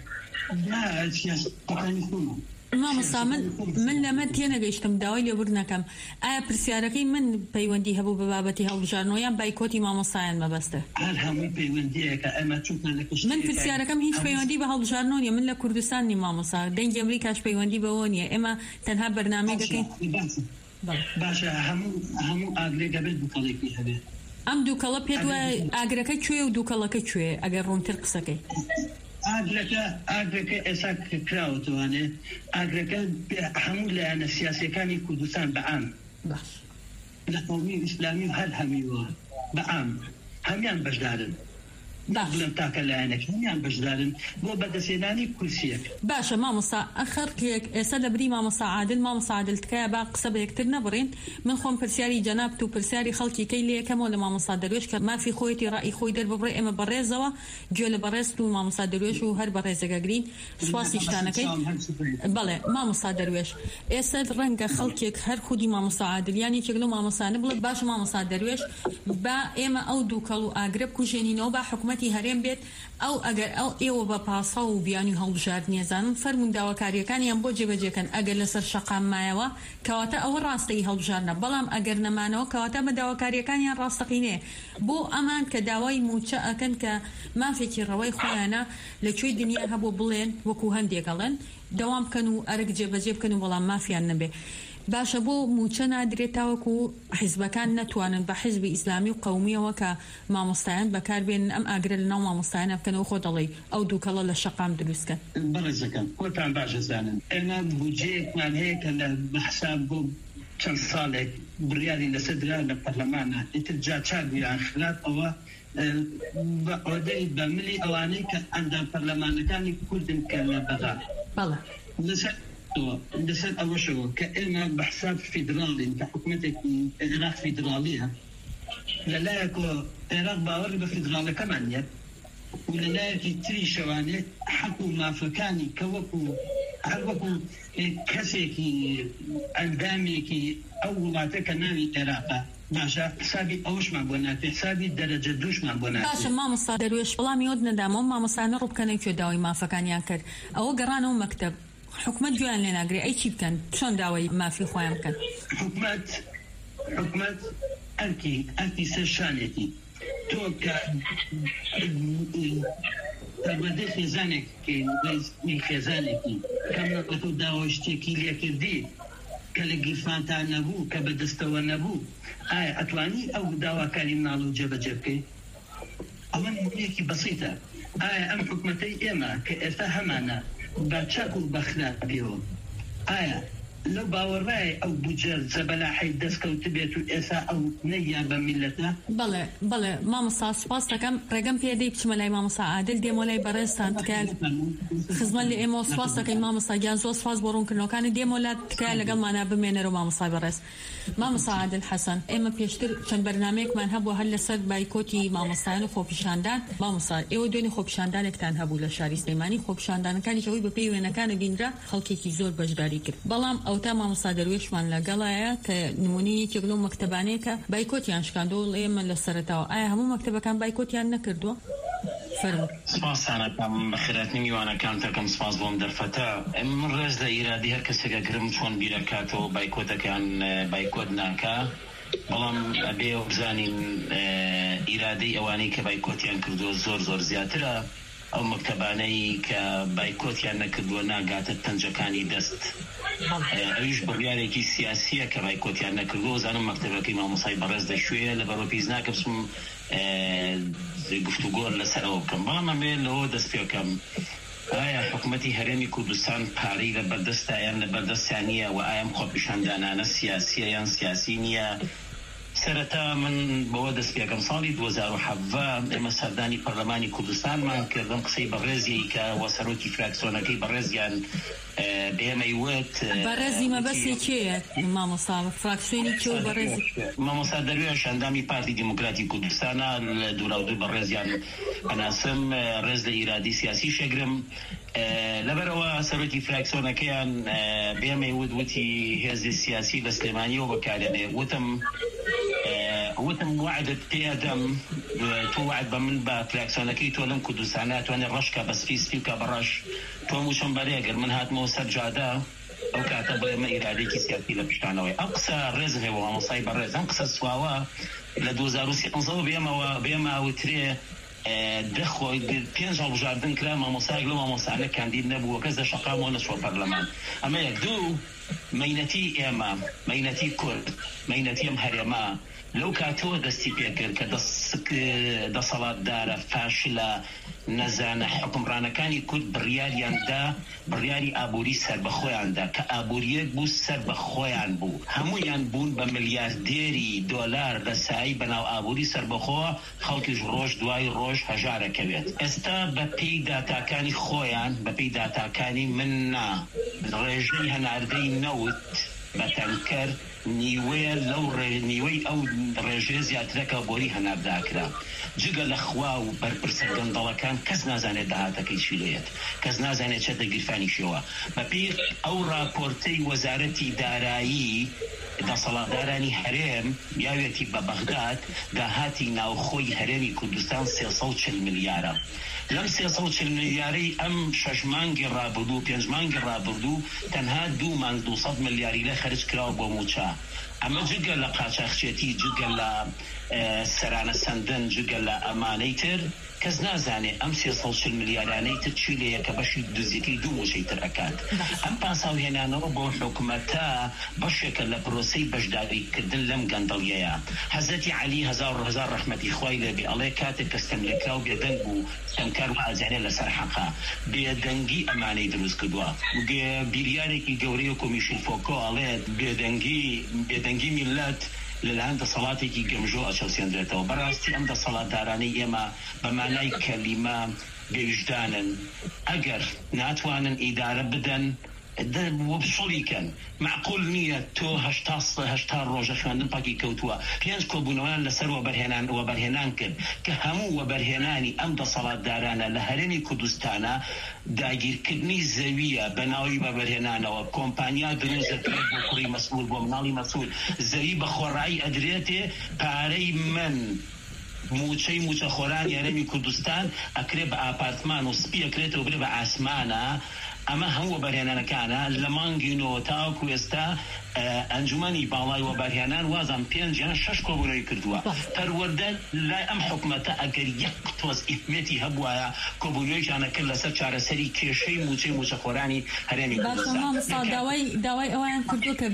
مامۆستا من من لەمە تێنەگەیشتم داوای لێبوردنەکەم ئایا پرسیارەکەی من پەیوەندی هەبوو بە بابەتی هەڵبژاردنەوە یان بایکۆتی مامۆستایان مەبەستە؟ هەر هەمووی پەیوەندیەکە ئەمە چونکە لە کشتی من پرسیارەکەم هیچ پەیوەندی بە هەڵبژاردنەوە نیە من لە کوردستان نیم مامۆستا دەنگی ئەمریکاش پەیوەندی بەوە نییە ئێمە تەنها بەرنامەی دەکەین باشە هەموو هەموو ئاگرێکە بێت دووکەڵێکی هەبێت ئەم دووکەڵە پێت وایە ئاگرەکە کوێ و دووکەڵەکە کوێ ئەگەر ڕوونتر قسەکەی ئاگرەکە ئاگرەکە ئێستا کراوەتوانێ ئاگرەکە هەموو لایەنە سیاسیەکانی کوردستان بەعام لە قەومی ئیسلامی و هەر هەمیوە بەعام هەمیان بەشدارن بڵم تاکە لایەنێک هەمیان بەشدارن بۆ بەدەستێنانی کورسیەک باشە مامۆستا ئەخەرکێک ئێستا لەبری مامۆستا عادل مامۆستا عادل تکایە با قسە بە یەکتر نەبڕین من خۆم پرسیاری جەنابت و پرسیاری خەڵکی کەی لێ یەکەمەوە لە مامۆستا دەروێش کە مافی خۆیەتی ڕای خۆی دەرببڕێ ئێمە بەڕێزەوە گوێ لە بەڕێست و مامۆستا دەروێش و هەر بەڕێزەگەگرین سواسی شتانەکەی بەڵێ مامۆستا دەروێش ئێستا ڕەنگە خەڵکێک هەر خودی مامۆستا عادل یان یەکێک لەو مامۆستانە بڵێت باشە مامۆستا دەروێش با ئێمە ئەو دووکەڵ و ئاگرە بکوژێنینەوە با حکومەتی هەرێم بێت ئەو ئەگەر ئەو ئێوە بە پاسا و بیانی هەڵبژاردنیە زانم فەرمون داواکاریەکانیان بۆ جێبەجێکەن ئەگەر لەسەر شەقام مایەوە کەواتە ئەوە ڕاستەی هەڵبژاردنە بەڵام ئەگەر نەمانەوە کەواتە بە داواکاریەکانیان ڕاستەقینێ بۆ ئەمان کە داوای موچە ئەکەن کە مافێکی ڕەوەی خۆیانە لەکوێی دنیا هەبوو بڵێن وەکو هەندێکەڵێن دەوام بکەن و ئەرک جێبەجێ بکەن و بەڵام مافیان نەبێ باشە بۆ موچە نادرێت تاوەکو حیزبەکان نەتوانن بە حیزبی ئیسلامی و قەومیەوە کە مامۆستایان بەکاربێنن ئەم ئاگرە لەناو مامۆستایانە بکەنەوە خۆ دەڵێ ئەو دووکەڵە لە شەقام دروستکەن بەڕێزەکەم خۆتان باشە زانن ئێمە بودجەیەکمان هەیە کە لە بەحساب بۆ چەند ساڵێک بڕیاری لەسەر درا لە پەرلەمانە ئیتر جا چاکویان خراپ ئەوە بە ئۆدەی بە ملی ئەوانەی کە ئەندام پەرلەمانەکانی کوردن کە لە بەغا بەڵێ لەسەر لەسەر ئەوەشەوە کە ئێمە بەحساب فیدراڵین کە حکوومەتێکی عێراق فیدراڵیە لەلایەکەوە عێراق باوەڕی بە فیدراڵەکەمان نیە و لەلایەکی تری شەوانێ حەق و مافەکانی کە وەکو هەر وەکو کەسێکی ئەندامێکی ئەو وڵاتە کە ناوی عێراقە باشە حسابی ئەوشمان بۆ ناکرێت حسابی دەرەجە دووشمان بۆ ناکرێت باشە مامۆستا دەروێش وەڵامی ئەوت نەدامەوە مامۆستانە ڕووبکەنە کوێ داوای مافەکانیان کرد ئەوە گەڕانەوە مەکتەب حکومت گویان لێ ناگرێ ئەی چی بکەن چۆن داوای مافی خۆیان بکەن حکومت حکومت ئەرکی ئەرکی سەر شانێتی تۆ کە پەروەردەی خێزانێکی خێزانێکی کەم نەقەت و داوای شتێکی لێکردی کە لە گیرفانتان نەبوو کە بەدەستەوە نەبوو ئایا ئەتوانی ئەو داواکاری مناڵ و جێبەجێ بکەیت ئەوە نمونەیەکی بەسیتە ئایا ئەم حکومەتەی ئێمە کە ئێستا هەمانە بە چاک و بەخراپیەوە ئایا لەو باوەڕای ئەو بودجە زەبەلاحی دەستکەوت بێت و ئێستا ئەو نەیان بە میلەتە بەڵێ بەڵێ مامۆستا سوپاس دەکەم ڕێگەم پێدەی بچمە لای مامۆستا عادل دێمە لای بەڕێزتان تکایە خزمەت لە ئێمە سوپاس دەکەین مامۆستا گیان زۆر سوپاس بۆ ڕوونکردنەوەکانی دێمە لات تکایە لەگەڵمانە بمێنەرەوە مامۆستا بەڕێز مامۆستا عادل حەسەن ئێمە پێشتر چەند بەرنامەیەکمان هەبوو هەر لەسەر بایکۆتی مامۆستایان و خۆپیشاندان مامۆستا ئێوە دوێنێ خۆپیشاندانێکتان هەبوو لە شاری سلێمانی خۆپیشاندانەکانی ئەوەی بە پێی وێنەکانە بینرا خەڵکێکی زۆر بەشداری کرد بەڵام ئەو تا مامۆستا دەروێشمان لەگەڵایە کە نمونەی یەکێک لەو مەکتەبانەیە کە بایکۆتیان شکاندەوە ئێمە لە سەرەتاوە ئایا هەموو مەکتەبەکان بایکۆتیان نەکردووە؟ فەرموو سپاسانەکەم بەخێراتنی میوانەکانتەکەم سپاس بۆم دەرفەتە من ڕێز لە ئیرادی هەر کەسێکە گرم چۆن بیرەکاتەوە بایکۆتەکان بایکۆت ناکا بەڵام ئەبێ بزانین ئیرادەی ئەوانەی کە بایکۆتیان کردووە زۆر زۆر زیاترە ئەو مەکتەبانەی کە بایکۆتیان نەکردووە ناگاتە پەنجەکانی دەست ئەویش بڕیارێکی سیاسیە کە بایکۆتیان نەکردووە زانم مەکتەبەکەی مامۆسای بەڕێز دەشوێ لە بەرۆپیز ناکە بچم گفتوگۆ لەسەرەوە بکەم بەڵام ئەمێ لەوە دەست پێکەم ئایا حکوومەتی هەرێمی کوردستان پارەی لە بەردەستە یان لە بەردەستیان نییە و ئایا ئەم خۆپیشاندانانە سیاسیە یان سیاسی نییە سەرەتا من بەوە دەست پێکەم ساڵی دوو هەزار و حەڤە ئێمە سەردانی پەرلەمانی کوردستانمان کردم قسەی بەڕێزی کە وە سەرۆکی فراکسیۆنەکەی بەڕێزیان بێمەی وت بەڕێزی مەبەستی کێیە مامۆستا فراکسیۆنی کێ و بەڕێزی مامۆستا دەروێش ئەندامی پارتی دیموکراتی کوردستانە لە دووراودوو بەڕێزیان ئەناسم ڕێز لە ئیرادی سیاسی شێگرم لەبەرەوە سەرۆکی فراکسیۆنەکەیان بێمەی وت وتی هێزی سیاسی لە سلێمانیەوە بەکارێنێ وتم وتم وعدت پێدەم تۆ وعد بە من بە فراکسیۆنەکەی تۆ لەم کوردستانە توانێت ڕەشکە بە سپیستی وکە بەڕەش تۆ موشم بەرێگر من هاتمەوە سەر جادە ئەو کاتە بۆ ئێمە ئیرادێکی سیاسی لە پشتانەوەی ئەم قسە ڕێز هێوە مامۆستای بەڕێز ئەم قسە سواوە لە دوو هەزار و سیانزە بێمەوە بێمە ئەوترێ دەخۆی پێنج هەڵبژاردن کرا مامۆستایەک لەو مامۆستانە کاندید نەبووە کەس دەشەقامەوە نەچوە پەرلەمان ئەمە یەک دوو مەینەتی ئێمە مەینەتی کورد مەینەتی ئەم هەرێمە لەو کاتەوە دەستی پێکرد کە دەسەڵاتدارە فاشلە نەزانە حکمڕانەکانی کورد بڕیاریاندا بڕیاری ئابووری سەر بە خۆیاندا کە ئابووریەک بوو سەر بە خۆیان بوو هەمویان بوون بە ملیاردێری دۆلار لەسایی بەناو ئابووری سەر بەخۆوە خەڵکیش ڕۆژ دوای ڕۆژ هەژارەکەوێت ئێستا بە پێی داتاکانی خۆیان بە پێی داتاکانی من نا ڕێژەی هەناردەی نەوت بە تەنکەر نیوەیە لەو نیوەی ئەو ڕێژێ زیاترەکە بۆری هەنارداکرا جگە لە خوا و بەرپرسە گەندەڵەکان کەس نازانێت داهاتەکەی چی لێت کەس نازانێت چێتە گیرفانیشەوە بەپێی ئەو راپۆرتەی وەزارەتی دارایی دەسەڵاتدارانی هەرێم یاوێتی بە بەغداد داهاتی ناوخۆی هەرێمی کوردستان سێسەد و چل ملیارە لەم سێسەد و چل ملیارەی ئەم شەش مانگی ڕابردوو پێنج مانگی ڕابردوو تەنها دوو مانگ دووسەد ملیاری لە خەرج کراوە بۆ موچە ئەمە جگە لە قاچاقچێتی جگە لە سەرانە سەندن جگە لە ئەمانەی تر کەس نازانێت ئەم سێسەد و چل ملیارانەی تر چی لێیە کە بەشی دزیەکەی دوو موچەی تر ئەکات ئەم پاساوهێنانەوە بۆ حکوومەتە بەشێکە لە پرۆسەی بەشداریکردن لەم گەندەڵیەیە حەزەتی عەلی هەزار و هەزار ڕەحمەتی خوای لێبێ ئەڵێ کاتێک کە ستەملێکراو بێدەنگ بوو ستەمکار و ئازارێ لەسەر حەقا بێدەنگی ئەمانەی دروست کردووە بیریارێکی گەورەی و کۆمیشن فۆکۆ ئەڵێت بێدەنگی بێدەنگی میلەت لەلایەن دەسەڵاتێکی گەمژۆ ئەچەوسێنرێتەوە بەڕاستی ئەم دەسەڵاتدارانەی ئێمە بە مانای کەلیمە بێویژدانن ئەگەر ناتوانن ئیدارە بدەن وەبسوڵیکەن معقول نییە تۆ هەشتا ڕۆژە خوێندن پاکی کەوتووە پێنج کۆبوونەوەیان لەسەر وەبەرهێنان وەبەرهێنان کرد کە هەموو وەبەرهێنانی ئەم دەسەڵاتدارانە لە هەرێمی کوردستانە داگیرکردنی زەویە بەناوی وەبەرهێنانەوە کۆمپانیا دروست دەکرێت بۆ کوڕی مەسئول بۆ مناڵی مەسئول زەوی بە خۆڕایی ئەدرێتێ پارەی من موچەی موچەخۆران یارەمی کوردستان ئەکرێ بە ئاپارتمان و سپی ئەکرێتەوە برێ بە ئاسمانە ئەمە هەموو وەبەرهێنانەکانە لە مانگینەوە تاوەکو ئێستا ئەنجومەنی باڵای وەبەرهێنان وازان پێنج یان شەش کۆبوونەوەی کردووە پەروەردە لای ئەم حکوومەتە ئەگەر یەک تۆز ئیحمێتی هەبوایە کۆبوونەوەیشانە کرد لەسەر چارەسەری کێشەی موچەی موچەخۆرانی هەرێمی کوردستان داوای داوای ئەویان کردووە کە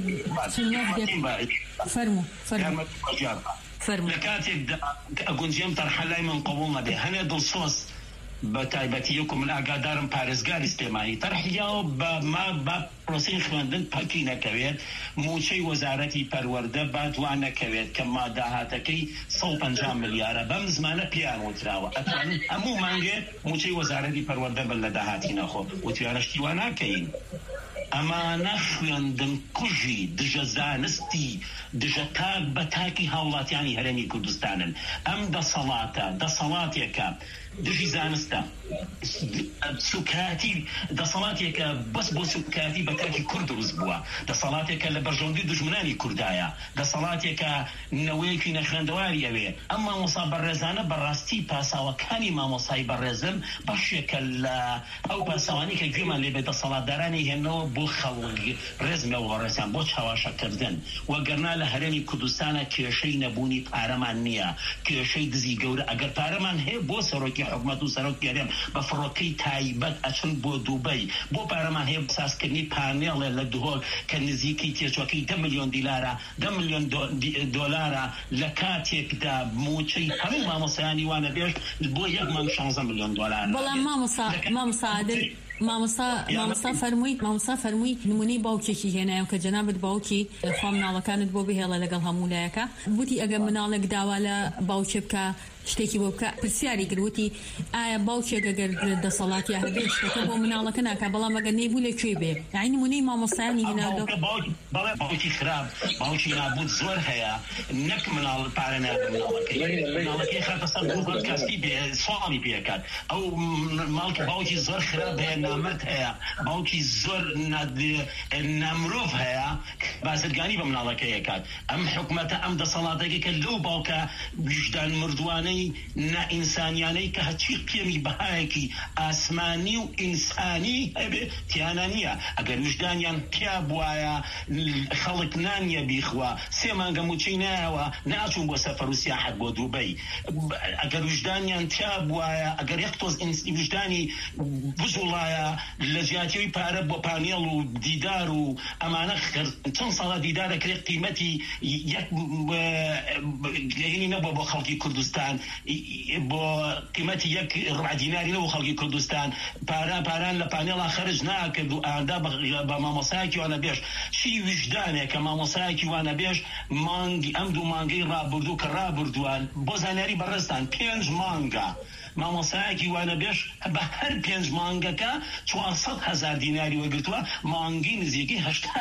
فەرموو فەرموو لە کاتێکدا ئەگونجێم تەرحە لای من قبوڵ نەبێ هەنێ دڵسۆز بە تایبەتی یەکو من ئاگادارم پارێزگاری سلێمانی تەرحیاوە بە ما بە پرۆسەی خوێندن پەکی نەکەوێت موچەی وەزارەتی پەروەردە با دوان نەکەوێت کە ما داهاتەکەی سەد و پەنجا ملیارە بەم زمانە پیان وتراوە ئەتوانین هەموو مانگێ موچەی وەزارەتی پەروەردە بن لە داهاتی نەخۆ وتیانەشتی وا ناکەین ئەمانە خوێندن کوژی دژە زانستی دژە تاک بە تاکی هاوڵاتیانی هەرێمی کوردستانن ئەم دەسەڵاتە دەسەڵاتێکە دژی زانستە سوکاتی دەسەڵاتێکە بەس بۆ سوکاتی بە تاکی کورد دروست بووە دەسەڵاتێکە لە بەرژەوەندی دژمنانی کوردایە دەسەڵاتێکە نەوەیەکی نەخوێندەواری ئەوێ ئەم مامۆستا بەڕێزانە بەڕاستی پاساوەکانی مامۆسای بەڕێزم بەشێکە لە ئەو پاساوانی کە گوێمان لێبێت دەسەڵاتدارانی هێنەوە بۆ خەڵکی ڕێزمەوە بەڕێزان بۆ چاواشەکردن وەگەرنا لە هەرێمی کوردستانە کێشەی نەبوونی پارەمان نییە کێشەی دزی گەورە ئەگەر پارەمان هەیە بۆ سەرۆکی حکومەت و سەرۆکی هەرێم بە فڕۆکەی تایبەت ئەچن بۆ دووبەی بۆ پارەمان هەیە بسازکردنی پانێڵێ لە دهۆڵ کە نزیکی تێچوەکەی دە ملیۆن دیلارە دە ملیۆن دۆلارە لە کاتێکدا موچەی هەموو مامۆسایانی وانە بێش بۆ یەک مانگ شانزە ملیۆن دۆلار بەڵام مامۆستا مامۆستا عادل مامۆستا مامۆستا فەرموویت مامۆستا فەرموویت نمونەی باوکێکی هێنایە کە جەنابەت باوکی خوا مناڵەکانت بۆ بهێڵە لەگەڵ هەموو لایەکە وتی ئەگەر مناڵێک داوا لە باوکێ بکە شتێکی بۆ بکە پرسیاری کردوتی ئایا باوکێک ئەگەر دەسەڵاتی هەبێت شتەکە بۆ مناڵەکە ناکە بەڵام ئەگەر نەیبوو لەکوێ بێ یعنی نمونەی مامۆستایانی هێناوە بەڵێ باوکی خراپ باوکی نابوت زۆر هەیە نەک مناڵ پارە نابێ مناڵەکەی مناڵەکەی خاتە سەر بۆ کەسی بێ سواڵی پێکات ئەو ماڵکە باوکی زۆر خراپ هەیە نامەرد هەیە باوکی زۆر نامرۆڤ هەیە بازرگانی بە مناڵەکەیەکات ئەم حکومەتە ئەم دەسەڵاتێکی کە لەو باوکە وجدان مردوانەی نائینسانیانەی کە هەچی قیەمی بەهایەکی ئاسمانی و ئینسانی هەبێ تیانە نییە ئەگەر وجدانیان پیا بوایە خەڵک نانیە بیخوا سێ مانگە موچەی نایەوە ناچوون بۆ سەفەر و سیاحەت بۆ دووبەی ئەگەر وجدانیان پیا بوایە ئەگەر یەک تۆز وجدانی بزوڵایە لە زیاتیەوەی پارە بۆ پانێڵ و دیدار و ئەمانە چەند ساڵە دیدارە کرێ قیمەتی یەک نەبووە بۆ خەڵکی کوردستان بۆ قیمەتی یەک ڕوع دیناری نەبوو خەڵکی کوردستان پاران پاران لە پانێڵا خەرج ناکرد و ئادا بە مامۆسایەکی وانە بێش چی وجدانێک کە مامۆسایەکی وانە بێش مانگی ئەم دوو مانگەی ڕابردوو کە ڕابردووان بۆ زانیاری بەڕێستان پێنج مانگە مامۆسایەکی وانە بێش بە هەر پێنج مانگەکە چوارسەد هەزار دیناری وەرگرتووە مانگی نزیکی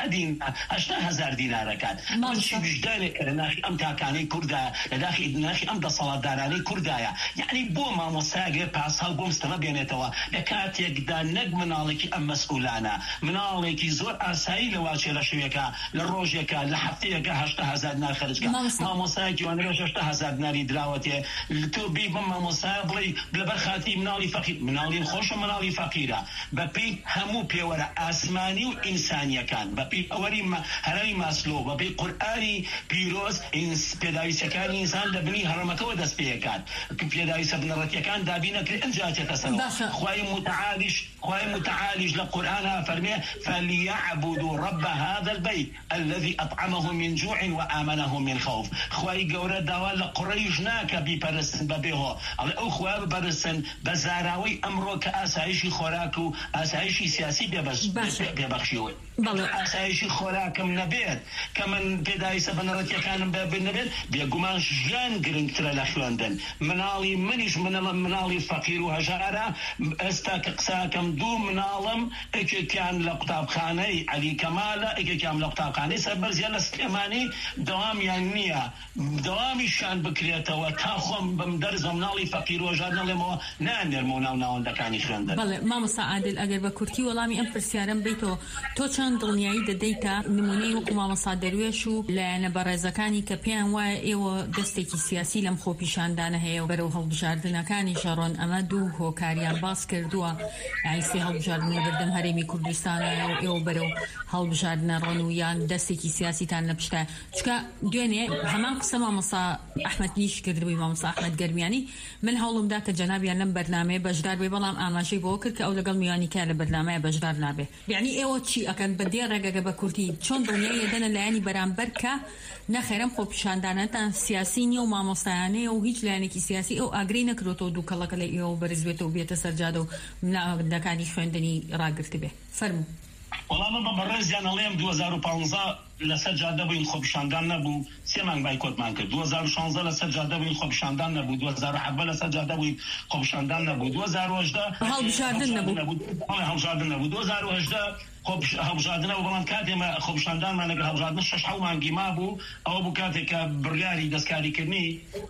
هەشتا هەزار دینارەکات چی وجدانێک کە لە ناخی ئەم تاکانەی کوردایە لە داخی ناخی ئەم دەسەڵاتدارانەی کوردایە یعنی بۆ مامۆسایەک پاساو بۆ مستەمە بێنێتەوە لە کاتێکدا نەک مناڵێکی ئەم مەسئولانە مناڵێکی زۆر ئاسایی لە واچێ لە شوێکە لە ڕۆژێکە لە هەفتەیەکە هەشتا هەزار دینار خەرجکە مامۆسایەکی وانە بێش هەشتا هەزار دیناری دراوەتێ تۆ بی بەم مامۆسایە بڵێ لەبەر خاتی مناڵی فەقیر مناڵی خۆشە مناڵی فەقیرە بەپێی هەموو پێوەرە ئاسمانی و ئینسانیەکان بەپێی ئەوەری هەرەمی ماسلۆ بەپێی قورئانی پیرۆز پێداویستەکانی ئینسان لە بنی هەڕەمەکەوە دەست پێکات پێداویستە بنەڕەتیەکان دابی نەکرێت ئەنجا چێتە سەرەوە خوای متعالیش خوای متعالیش لە قورئانە فەرمێ فليعبدوا رب هذا البيت الذي أطعمهم من جوع وآمنهم من خوف خوای گەورە داوا لە قوڕیش ناکە بیپەرستن بەبێەوە ئەڵێ ئەو خوا بپەرستن بە زاراوەی ئەمڕۆ کە ئاسایشی خۆراک و ئاسایشی سیاسی بێبەخشیەوە ئاسایشی خۆراکم نەبێت کە من پێداویستە بنەڕەتیەکانم نەبێت بێگومان ژیان گرنگترە لە خوێندن مناڵی منیش مناڵی فەقیر و هەژارە ئێستا کە قساکەم دوو مناڵم ئەکێکیان لە قوتابخانەی عەلی کەمالە ئەکێکیان لە قوتابخانەی سەربەرزیە لە سلێمانی دەوامیان نییە دەوامیشان بکرێتەوە تا خۆم بم دەرزە مناڵی فەقیر و هەژار نەڵێمەوە نانێرمە و ناو ناوەندەکانی خوێندن. بەڵێ مامۆستا عادل ئەگەر بە کورتی وەڵامی ئەم پرسیارەم بیتەوە تۆ چەند دڵنیایی دەدەیتە نمونەی وەکو مامۆستا دەروێش و لایەنە بەڕێزەکانی کە پێیان وایە ئێوە دەستێکی سیاسی لەم خۆپیشاندانە هەیە و بەرەو هەڵبژاردنەکانی شەڕۆن ئەمە دوو هۆکاریان باس کردووە یعنی هەڵبژاردنە بەردەم هەرێمی کوردستانە و ئێوە بەرەو هەڵبژاردنە ڕۆن و یان دەستێکی سیاسیتان لە پشتە چکە دوێنێ هەمان قسە مامۆستا ئەحمەد نیش کردبووی مامۆستا ئەحمەد گەرمیانی من هەوڵمدا کە جەنابیان لەم بەرنامەیە بەشدار بێ بەڵام ئاماژەی بۆ کرد کە ئەو لەگەڵ میوانیکە لە بەرنامەیە بەشدار نابێ یعنی ئێوە چی ئەکەن بەدێ ڕێگەگە بە کورتی چۆن دڵنیایی دەنە لایەنی بەرامبەر کە نەخێرم خۆپیشاندانەتان سیاسی نییە و مامۆستایانەیە و هیچ لایەنێکی سیاسی ئەو ئاگری نەکرێتەوە دوو کەڵەکە لە ئێوە بەرز بێتەوە و بێتە سەرجادە و مناڵەکانی خوێندنی ڕاگرت بێ فەرموو. وەڵام بە بەڕێزیان ئەڵێم دوو هەزار و پانزە لەسەر جادە بووین خۆپیشاندان نەبوو سێ مانگ بایکۆتمان کرد دوو هەزار و شانزە لەسەر جادە بووین خۆپیشاندان نەبوو دوو هەزار و حەوت لەسەر جادە بووین خۆپیشاندان نەبوو دوو هەزار و هەژدە هەڵبژاردن نەبوو هەڵبژاردن نەبوو دوو هەزار و هەژدە هەڵبژاردنەوە بەڵام کاتێمە خۆپیشاندانمان لەگەڵ هەڵبژاردن شەش حەوت مانگی مابوو ئەوە بوو کاتێکە بڕیاری دەستکاریکردنی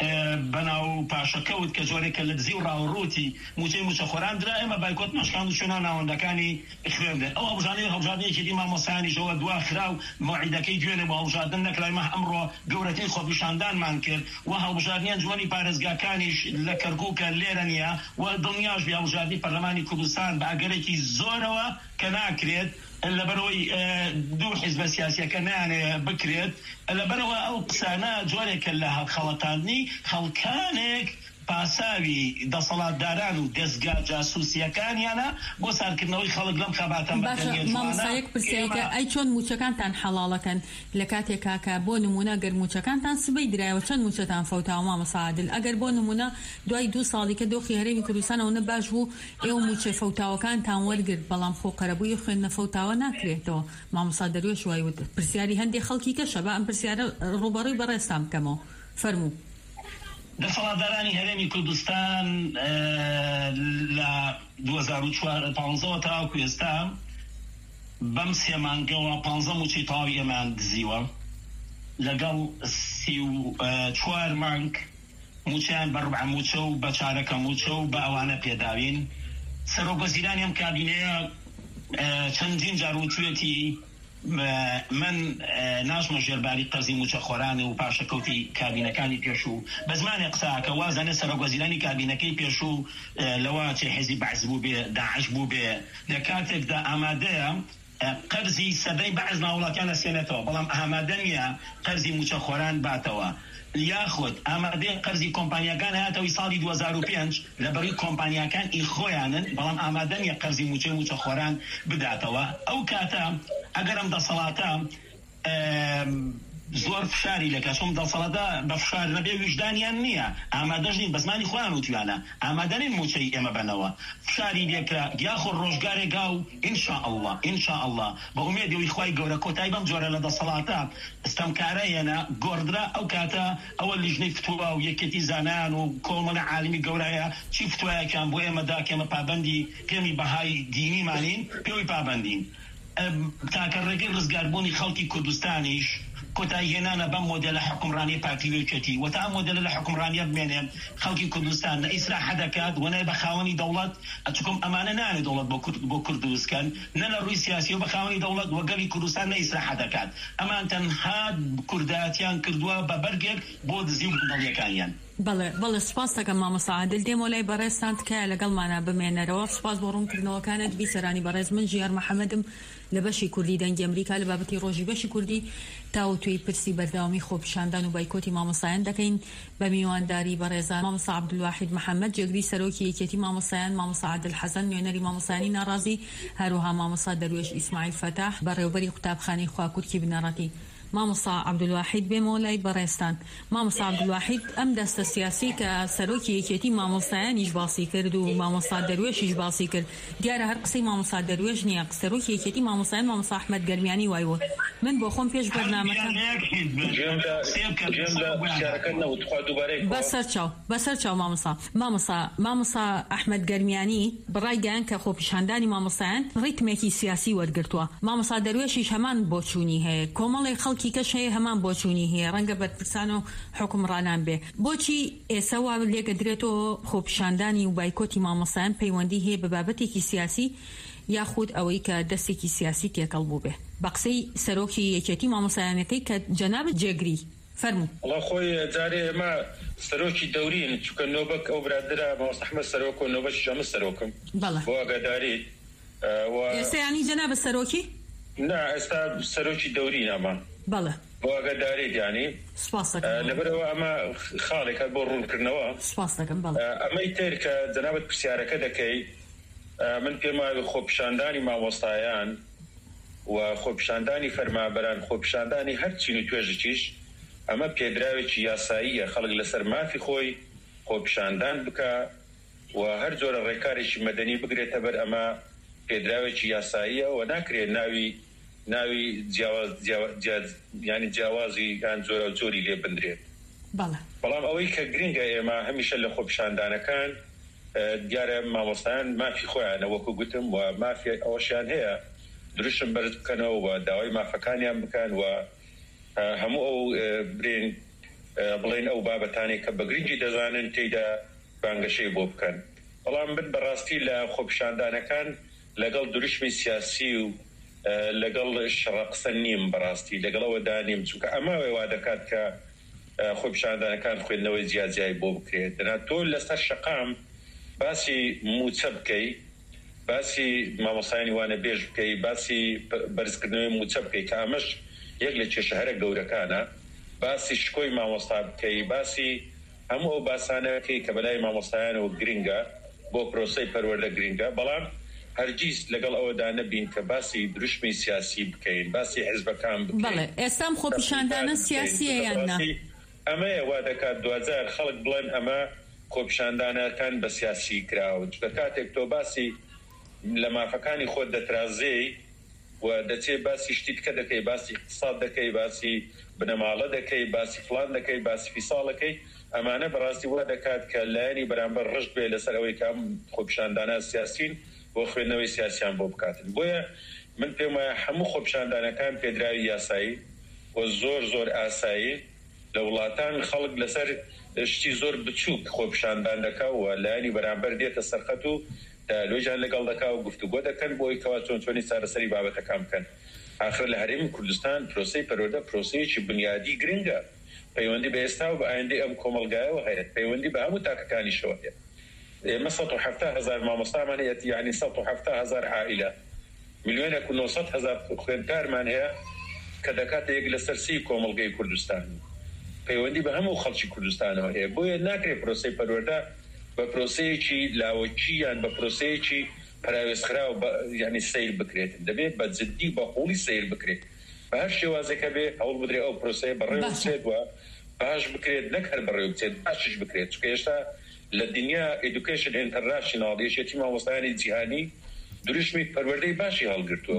بەناو پاشەکەوت کە جۆرێکە لە دزی و ڕاوڕوتی موچەی موچە خۆران درا ئێمە بایکۆت مەشکاند و چۆنا ناوەندەکانی خوێندن ئەو هەڵبژاردنی هەڵبژاردنێکی دی مامۆستایانیشەوە دوا خرا و موعیدەکەی دوێنێ بۆ هەڵبژاردن نەکرایمە ئەمڕۆ گەورەترین خۆپیشاندانمان کرد و هەڵبژاردنیان جوانی پارێزگاکانیش لە کەرکووکە لێرە نییە و دڵنیاش بێ هەڵبژاردنی پەرلەمانی کوردستان بە ئاگەرێکی زۆرەوە کە ناکرێت لەبەرەوەی دوو حیزبە سیاسیەکە نانێ بکرێت لەبەرەوە ئەو قسانە جۆرێکە لە هەڵخەڵەتاندنی خەڵکانێک پاساوی دەسەڵاتداران و دەستگا جاسووسیەکانیانە بۆ سارکردنەوەی خەڵک لەم خەباتە باشە مامۆستایەک پرسیارێکە ئەی چۆن موچەکانتان حەڵاڵەکەن لە کاتێکا کە بۆ نمونە گەر موچەکانتان سبەی درایەوە چەند موچەتان فەوتاوە مامۆستا عادل ئەگەر بۆ نمونە دوای دوو ساڵی کە دۆخی هەرێمی کوردستانەوە نە باش بوو ئێوە موچە فەوتاوەکانتان وەرگرت بەڵام خۆقەرەبووی خوێندنە فەوتاوە ناکرێتەوە مامۆستا دەروێش وای وت پرسیاری هەندێک خەڵکی کەشە بە ئەم پرسیارە ڕوبەڕووی بەڕێستان بکەمەوە فەرموو. دەسەڵاتدارانی هەرێمی کوردستان لە دوو هەزار و پانزە تاوەکو ئێستا بەم سێ مانگەوە پانزە موچەی تەواوی ئێمان دزیوە لەگەڵ سی و چوار مانگ موچیان بە ڕوبع موچە و بە چارەکە موچە و بە ئەوانە پێداوین. سەرۆکوەزیرانی ئەم کابینەیە چەندین جار وتوێتی من ناژمە ژێرباری قەرزی موچە خۆرانە و پاشەکەوتی کابینەکانی پێش و بە زمانی قساکە وازانێ سەرۆکوەزیرانی کابینەکەی پێش و لەوە چێ حیزبی بەعز بوو بێ داعش بوو بێ لە کاتێکدا ئامادەیە قەرزی سەدەی بەعز ناوڵاتیان ئەسێنێتەوە بەڵام ئامادە نییە قەرزی موچە خۆران باتەوە یاخود ئامادەیە قەرزی کۆمپانیەکان هاتەوەی ساڵی دوو هەزار و پێنج لەبەڕی کۆمپانیەکان ئی خۆیانن بەڵام ئامادە نییە قەرزی موچەی موچە خۆران بداتەوە. ئەو کاتە ئەگەر ئەم دەسەڵاتە زۆر فشاری لەکە چۆن دەسەڵاتە بە فشار نەبێ ویژدانیان نییە ئامادەش نین بە زمانی خۆیان وتویانە ئامادەنین موچەی ئێمە بنەوە فشاری لێکرا یاخۆ ڕۆژگارێکا و ئینشاءالله ئینشاءالله بە ئومێدەوەی خوای گەورە کۆتایی بەم جۆرە لە دەسەڵاتە ئستەمکارەیەنە گۆڕدرا ئەو کاتە ئەوە لیژنەی فتووە و یەکێتی زانایان و کۆمەڵە عالمی گەورەیە چی فتوایەکان بۆ ئێمەدا کێمە پابەندی پێمی بەهای دینیمانین پێوەی پابەندین تاکە ڕێگەی ڕزگاربوونی خەڵکی کوردستانیش کۆتایی هێنانە بەم مۆدێلە حکومڕانی پارتیوێکێتی وەتا ئەم مۆدێلە لە حکومڕانیە بمێنێن خەڵکی کوردستان نە ئیسراح دەکات و نە بە خاوەنی دەوڵەت ئەچکۆم ئەمانە نانێت دەوڵەت بۆ کورد بۆ کورد دروستکەن نە لە ڕووی سیاسی و بە خاوەنی دەوڵەت وەگەلی کوردستان نە ئیسراح دەکات ئەمان تەنها کوردایەتیان کردووە بە بەرگێک بۆ دزی و دڵیەکانیان. بەڵێ بەڵێ سپاس دەکەم مامۆستا عادل دێمە لای بەڕێستان تکایە لەگەڵمانە بمێنەرەوە سپاس بۆ ڕوونکردنەوەکانت بیسەرانی بەڕێز من ژیار محەممەدم لە بەشی کوردی دەنگی ئەمریکا لە بابەتی ڕۆژی بەشی کوردی تاو توی پرسی بەردەوامی خۆپیشاندان و بایکۆتی مامۆستایان دەکەین بە میوانداری بەڕێزان مامۆستا عەبدولواحید محەممەد جێگری سەرۆکی یەکێتی مامۆستایان مامۆستا عادل حەسەن نوێنەری مامۆستایانی ناڕازی هەروەها مامۆستا دەروێش ئیسماعیل فەتاح بەڕێوەبەری قوتابخانەی خواکوورکی بنەڕەتی. مامۆستا عەبدولواحید بێمەوە لای بەڕێستان. مامۆستا عەبدولواحید ئەم دەستە سیاسی کە سەرۆکی یەکێتی مامۆستایانیش باسی کرد و مامۆستا دەروێشیش باسی کرد دیارە هەر قسەی مامۆستا دەروێش نییە سەرۆکی یەکێتی مامۆستایان مامۆستا ئەحمەد گەرمیانی وایوە من بۆ خۆم پێش بەرنامەکە بەسەر چاو بەسەر چاو مامۆستا مامۆستا مامۆستا ئەحمەد گەرمیانی بڕای گەیان کە خۆپیشاندانی مامۆستایان ڕیتمێکی سیاسی وەرگرتووە مامۆستا دەروێشیش هەمان بۆچوونی هەیە کۆمەڵی خەڵکی کەش هەیە هەمان بۆچوونی هەیە ڕەنگە بەرپرسان و حکومڕانان بێ بۆچی ئێستا وا لێکە درێتەوە خۆپیشاندانی و بایکۆتی مامۆستایان پەیوەندی هەیە بە بابەتێکی سیاسی یاخود ئەوەی کە دەستێکی سیاسی تێکەڵ بوو بێ بە قسەی سەرۆکی یەکێتی مامۆستایانەکەی کە جەنابەت جێگری فەرموو. وڵا خۆی جارێ ئێمە سەرۆکی دەورین چونکە نۆبەک ئەو برادرە مامۆستا ئەحمەد سەرۆک و نۆبەشی ئەمە سەرۆکم بۆ ئاگاداری ئێستا یانی جەنابەت سەرۆکی نا ئێستا سەرۆکی دەورین ئەمە بەڵێ بۆ ئاگاداری دیانی لەبەرەوە ئەمە خاڵێکە بۆ ڕوونکردنەوە ئەمەی تر کە جەنابەت پرسیارەکە دەکەی من پێم وایە خۆپیشاندانی مامۆستایان و خۆپیشاندانی فەرمانبەران خۆپیشاندانی هەر چین و توێژێکیش ئەمە پێدراوێکی یاساییە خەڵک لەسەر مافی خۆی خۆپیشاندان بکە و هەر جۆرە ڕێکارێکی مەدەنی بگرێتە بەر ئەمە پێدراوێکی یاساییە و ناکرێت ناوی ناوی ینی جیاوازی یان جۆرە جۆری لێ بندرێت بەڵام ئەوەی کە گرنگە ئێمە هەمیشە لە خۆپیشاندانەکان دیارە مامۆستایان مافی خۆیانە وەکو گوتم و مافی ئەوەشیان هەیە دروشم بەرز بکەنەوە و داوای مافەکانیان بکەن و هەموو ئەو برین بڵێن ئەو بابەتانی کە بە گرنگی دەزانن تێیدا بانگەشەی بۆ بکەن بەڵام بن بەڕاستی لە خۆپیشاندانەکان لەگەڵ دروشمی سیاسی و لەگەڵ شەڕقسە نیم بەڕاستی لەگەڵەوە دانیم چونکە ئەمە وا دەکات کە خۆپیشاندانەکان خوێندنەوەی جیاجیای بۆ بکرێت دەنا تۆ لەسەر شەقام باسی موچە بکەی باسی مامۆستایانی وانە بێژ بکەی باسی بەرزکردنەوەی موچە بکەی کە ئەمەش یەک لە کێشەهەرە گەورەکانە باسی شکۆی مامۆستا بکەی باسی هەموو ئەو باسانەکەی کە بەلای مامۆستایانەوە گرنگە بۆ پرۆسەی پەروەردە گرنگە، بەڵام هەرگیز لەگەڵ ئەوەدا نەبین کە باسی دروشمی سیاسی بکەین، باسی حیزبەکان بکەین. بەڵێ ئێستام خۆپیشاندانە سیاسیە یاننا ئەمەیە وا دەکات دوزار خەڵک بڵێن ئەمە خۆپیشاندانەکان بە سیاسی کراون. چکە کاتێک تۆ باسی لە مافەکانی خۆت دەترازەی و دەچێت باسی شتیتکە دەکەی، باسی اقتصاد دەکەی، باسی بنەماڵە دەکەی، باسی فلان دەکەی، باسی فیساڵەکەی، ئەمانە بەڕاستی وا دەکات کە لایەنی بەرامبەر ڕشت بێ لەسەر ئەوەی کە خۆپیشاندانە سیاسین بۆ خوێندنەوەی سیاسیان بۆ بکاتن. بۆیە من پێم وایە هەموو خۆپیشاندانەکان پێدراوی یاسایی و زۆر زۆر ئاسایی لە وڵاتان خەڵک لەسەر شتی زۆر بچووک خۆپیشاندان دەکا و لایەنی بەرامبەر دێتە سەرخەت و لۆژان لەگەڵ دەکا و گفتوگۆ دەکەن بۆی کەوا چۆن چۆنی چارەسەری بابەتەکان بکەن. ئاخر لە هەرێمی کوردستان پرۆسەی پەروەردە پرۆسەیەکی بنیادی گرنگە، پەیوەندی بە ئێستا و بە ئایندەی ئەم کۆمەڵگایەوە هەیە، پەیوەندی بە هەموو تاکەکانیشەوە هەیە. ئێمە سەد و حەڤدە هەزار مامۆستامان هەیە، یعنی سەد و حەڤدە هەزار عائیلە، ملیۆنێک و نۆ سەد هەزار خوێندکارمان هەیە کە دەکاتە یەک لەسەر سی کۆمەڵگەی کوردستان. پەیوەندی بە هەموو خەڵکی کوردستانەوە هەیە. بۆیە ناکرێت پرۆسەی پەروەردە بە پرۆسەیەکی لاوەکی یان بە پرۆسەیەکی پراوێزخراو یعنی سیر بکرێت، دەبێت بە جددی بە قوڵی سیر بکرێت، بە هەر شێوازێکە بێ هەوڵ بدرێ ئەو پرۆسەیە بەڕێوە بچێت و باش بکرێت، نەک هەر بەڕێوە بچێت، باشش بکرێت. چونکە هێشتا لە دنیا ئێدوکیشن ئینتەرناشنال یەکێتی مامۆستایانی جیهانی دروشمی پەروەردەی باشی هەڵگرتووە.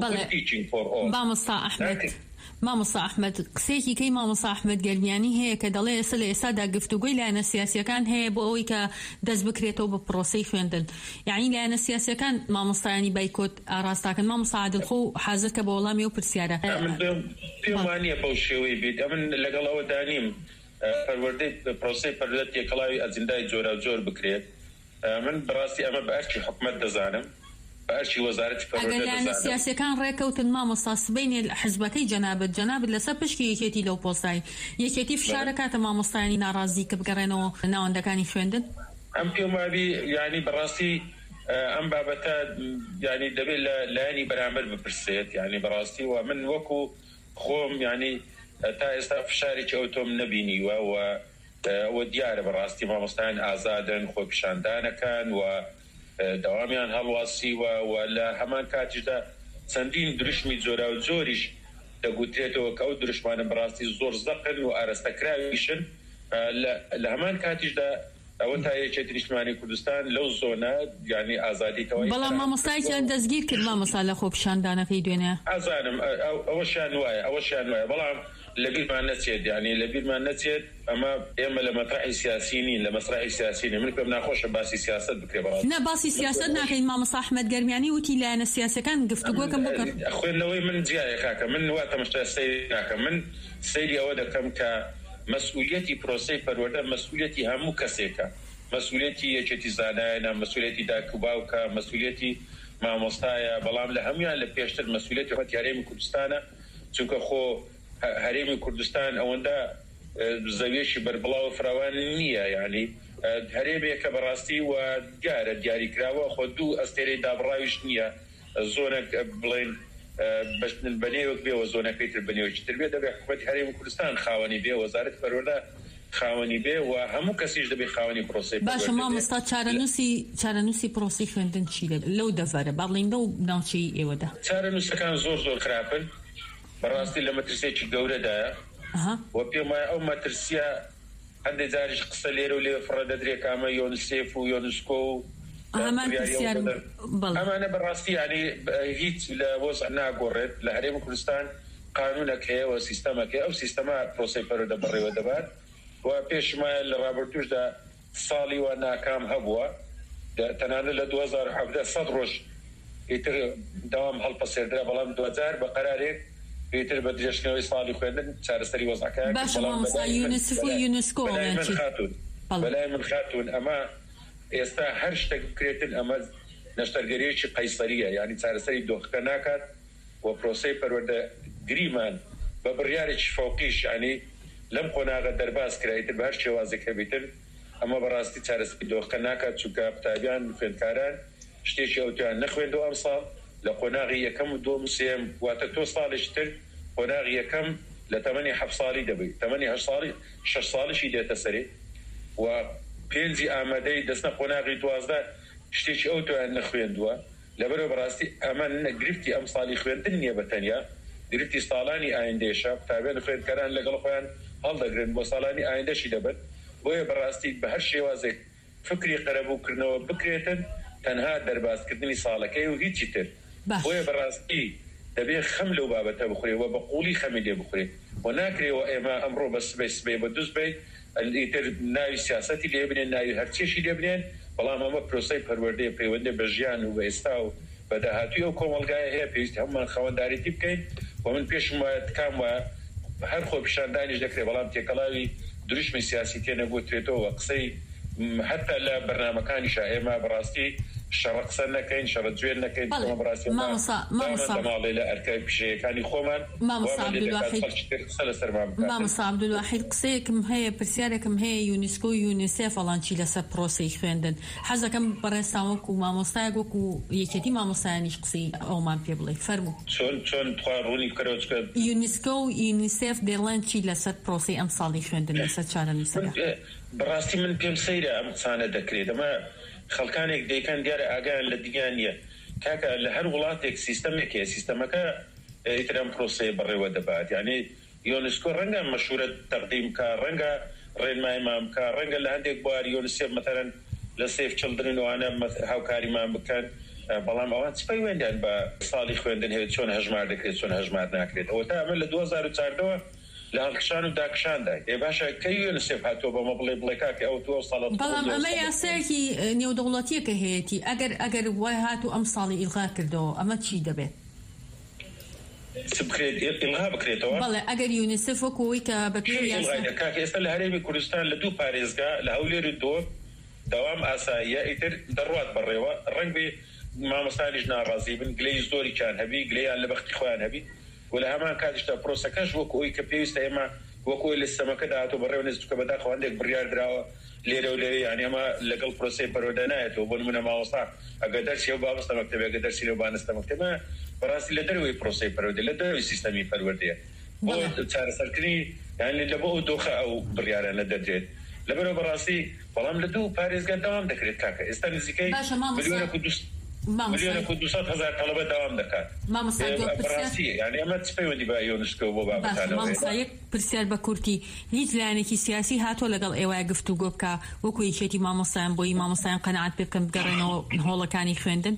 مامۆستا ئەحمەد مامۆستا ئەحمەد قسەیەکی کەی مامۆستا ئەحمەد گەرمیانی هەیە کە دەڵێ ئێستا لە ئێستادا گفتوگۆی لایەنە سیاسیەکان هەیە بۆ ئەوەی کە دەست بکرێتەوە بە پرۆسەی خوێندن. یعنی لایەنە سیاسیەکان مامۆستایانی بایکۆت ئاراستاکەن. مامۆستا عادڵخۆ حاضر کە بە وەڵامی ئەو پرسیارە. پێم وانییە بەو شێوەی بێت. ئەمن لەگەڵ ئەوە دانیم پەروەردەی پرۆسەی پەروەردە تێکەڵاوی ئەجندای جۆرا جۆر بکرێت. من بەڕاستی ئەمە بە ئەرکی حکومەت دەزانم، بەئەرکی وەزارەتی پەروەردە دەزانم. ئەگەر لایەنە سیاسیەکان ڕێکەوتن مامۆستا سبەینێ حزبەکەی جەنابەت جەنابەت لەسەر پشکی یەکێتی لەو پۆستای یەکێتی فشارە کاتە مامۆستایانی ناڕازی کە بگەڕێنەوە ناوەندەکانی خوێندن. ئەم پێم وابی یعنی بەڕاستی ئەم بابەتە یعنی دەبێت لە لایەنی بەرامبەر بپرسێت. یعنی بەڕاستی و من وەکو خۆم یعنی تا ئێستا فشارێکی ئەو تۆم نەبینیوە و ئەوە دیارە بەڕاستی مامۆستایان ئازادن، خۆپیشاندانەکان و دەوامیان هەڵواسیوە و لە هەمان کاتیشدا چەندین دروشمی جۆرا و جۆریش دەگوترێتەوە کە ئەو دروشمانە بەڕاستی زۆر زەقن و ئاراستەکراویشن. لە هەمان کاتیشدا ئەوە تا یەکێتی نیشتیمانی کوردستان لەو زۆنە یعنی ئازادیتەوەی بەڵام مامۆستایان دەستگیر کرد مامۆستا لە خۆپیشاندانەکەی دوێنێ. ئازانم ئەوەشیان وایە ئەوەشیان وایە بەڵام لەبیرمان نەچێت، یعنی لەبیرمان نەچێت ئەمە ئێمە لە مەترحی سیاسی نین، لە مەسرحی سیاسی نین. من پێم ناخۆشە باسی سیاست بکرێ بەڕاستی. نە باسی سیاست ناکەین. مامۆستا ئەحمەد گەرمیانی وتی لایەنە سیاسیەکان گفتوگۆکەم بکەن. خوێندنەوەی من جیایە کاکە، من وا تەماشای سەیر ناکەم. من سەیری ئەوە دەکەم کە مەسئولیەتی پرۆسەی پەروەردە مەسئولیەتی هەموو کەسێکە، مەسئولیەتی یەکێتی زانایانە، مەسئولیەتی دایک و باوکە، مەسئولیەتی مامۆستایە، بەڵام لە هەمویان لە پێشتر مەسئولیەتی حکومەتی هەرێمی کوردستانە. چونکە خۆ هەرێمی کوردستان ئەوەندە زەویێکی بەربڵاو فراوان نییە، یعنی هەرێمێکە بەڕاستی و دیارە دیاریکراوە خۆ دوو ئەستێرەی دابڕاویش نییە. زۆنێک بڵێن بەنێوەک بێەوە زۆنەکەی تر بنێوەکی تر بێ دەبێت حکومەتی هەرێمی کوردستان خاوەنی بێ، وەزارەتی پەروەردە خاوەنی بێ و هەموو کەسیش دەبێت خاوەنی پرۆسەی. باشە مامۆستا چارەنووسی چارەنووسی پرۆسەی خوێندن چی لەو دەڤەرە باڵێنە و ناوچەی ئێوەدا؟ چارەنووسەکان زۆر زۆر خراپن بەڕاستی لە مەترسێکی گەورەدایە و پێم وایە ئەو مەترسیە هەندێک جاریش قسە لێرە و لێ فڕە دەدرێت ئەمە یۆنسێف و یۆنسکۆ و ئەمانە بەڕاستی ینی هیچ لە وەزع ناگۆڕێت. لە هەرێمی کوردستان قانونێک هەیە و سیستەمێک هەیە، ئەو سیستەمە پرۆسەی پەروەردە بەڕێوە دەبات و پێشمایە لە ڕابردووشدا ساڵی وا ناکام هەبووە. تەنانەت لە دوو هەزار و حەڤدە سەد ڕۆژ ئیتر داوام هەڵپەسێردرا، بەڵام دووهزار بە قەرارێک پێتر بە درێژکردنەوەی ساڵی خوێندن چارەسەری وەزعەکان. باشە مامۆستا یونسف و یونسکۆ بەلای من خاتون ئەمە ئێستا هەر شتێک بکرێتن ئەمە نەشتەرگەریەکی قەیسەریە، یعنی چارەسەری دۆخەکە ناکات و پرۆسەی پەروەردە گریمان بە بڕیارێکی فەوقیش ینی لەم قۆناغە دەرباز کرایتر بە هەر شێوازێک هەبێتن ئەمە بەڕاستی چارەسەری دۆخەکە ناکات. چونکە قوتابیان خوێندکاران شتێکی ئەوتیان نەخوێندەوە ئەم ساڵ لە قۆناغی یەکەم و دووەم و سێم واتە تۆ ساڵێکی تر قۆناغی یەکەم لە تەمەنی حەڤ ساڵی دەبێت، تەمەنی هەشت ساڵی شەش ساڵیشی دێتە سەرێ و پێنجی ئامادەی دەستنە قۆناغی دوازدە شتێکی ئەو تۆیان نەخوێندووە لەبەرەوە بەڕاستی ئەمە گرفتی ئەم ساڵی خوێندن نییە بەتەنیا گرفتی ساڵانی ئایندێشە قوتابیان خوێندکەران لەگەڵ خۆیان هەڵدەگرن بۆ ساڵانی ئایندەشی دەبن بۆیە بەڕاستی بە هەر شێوازێک فکری قەرەبووکردنەوە بکرێتن تەنها دەربازکردنی ساڵەکەی و هیچی تر بۆیە بەڕاستی دەبێت خەم لەو بابەتە بخورێ و بە قوڵی خەمی لێ بخورێ و ناکرێەوە ئێمە ئەمڕۆ بە سبەی سبەی بە دووس بێ ئیتر ناوی سیاسەتی لێ بنێن ناوی هەرچێشی لێ بنێن بەڵام ئەمە پرۆسەی پەروەردەی پەیوەندی بە ژیان و بە ئێستا و بە داهاتووی ئەو کۆمەلگایە هەیە پێویستی هەمومان خەوەنداریتی بکەین و من پێشم وایە تکام وایە هەر خۆ پیشاندانیش دەکرێت بەڵام تێکەڵاوی دروشمی سیاسی تێنەبووترێتەوە قسەی حتا لە بەرنامەکانیشە ئێمە بەڕاستی شەڕە قسە نەکەین شەڕە جوێن نەکەین ماڵێ لە ئەرکای پیشەیەکانی خۆمان مامۆستا عەبدولواحید قسەیەکم هەیە پرسیارێکم هەیە یونسکۆ و یونیسێف ئەڵانچی لەسەر پرۆسەی خوێندن حەزەکەم بەڕێستان وەکو مامۆستایەک وەکو یەکێتی مامۆستایانیش قسەی ئەومان پێ بڵێ فەرموو چۆن چۆن ڕوونی بکەرەوە یونسکۆ و یونیسێف دێڵێن چی لەسەر پرۆسەی ئەم ساڵی خوێندن لەسەر چارەنووسەکە بەڕاستی من پێم سەیرە ئەم قسانە دەکرێت ئەمە خەڵکانێک دەیکەن دیارە ئاگایان لە دیگان نیە کاکە لە هەر وڵاتێک سیستەمێکە سیستەمەکە ئیترام پرۆسەیە بەڕێوە دەبات یعنی یۆنسکۆ ڕەنگە مەشورە تەقدیم کە ڕەنگە ڕێنمایمان بکە ڕەنگە لە هەندێک بوار یۆنسێف مەتەرەن لە سێف چڵدرن وانە هاوکاریمان بکەن بەڵام ئەوان چ پەیوەندیان بە ساڵی خوێندن هەیە چۆن هەژمار دەکرێت چۆن هەژمار ناکرێت ئەوە تا ئەمە لە دوو هەزار و چواردەوە لە هەڵکشان و داکشاندا ێ باشە کەی یۆنسێف هاتۆ بەمە بڵێ بڵێ کاکە ئەو تۆ ساڵ بەڵام ئەمە یاسایەکی نێودەوڵەتیەکە هەیەی ئەگەر ئەگەر وای هاتو ئەم ساڵی ئیلغا کردەوە ئەمە چی دەبێت ئیلغا بکرێتەوە بەڵێ ئەگەر یونیسێف وەکەوەی کە بەپێ کاکە ئێستا لە هەرێمی کوردستان لە دوو پارێزگا لە هەولێر و دۆ دەوام ئاساییە ئیتر دەڕوات بەڕێوە ڕەنگ بێ مامۆستانیش ناڕازی بن گلەی زۆریان هەبی گلەیان لە بەختی خۆیان هەبی و لە هەمان کاتیشتا پرۆسەکەش وەکەوەی کە پێویستە ئێمە وەکۆی لە سیستەمەکە داهاتۆ بەڕێوە نزیکە بەداخەوە هەندێک بڕیار درراوە لێرە و لێرە یانی ئەمە لەگەڵ پرۆسەی پەروەردە نایەتەوە بۆ نمونە مامۆستا ئەگەر دەرسی و بابستە مەکتەبە ئەگەر دەرسی لە بانستە مەکتەبە بەڕاستی لە دەروی پرۆسەی پەروەردە لە دەروی سیستەمی پەروەردەیە بۆ چارەسەرکردنی یانی لە بۆ ئەو دۆخە ئەو بڕیارانە دەدرێت لەبەرەوە بەڕاستی بەڵام لە دوو پارێزگا دەوام دەکرێت کاکە ئێستا نزیکەی ملیۆنێک و ملیۆنێک و دووسەد هەزار تەڵەبە داوام دەکات بەڕاستی یانی ئەمە چ پەیوەندی بە یۆنسکۆ بۆ بابەتانەوە یەک پرسیار بە کورتی هیچ لایەنێکی سیاسی هاتۆ لەگەڵ ئێوەیە گفتوگۆ بکە وەکو یەکێتی مامۆستایان بۆی مامۆستایان قەنەعات پێ بکەن بگەڕێنەوە هۆڵەکانی خوێندن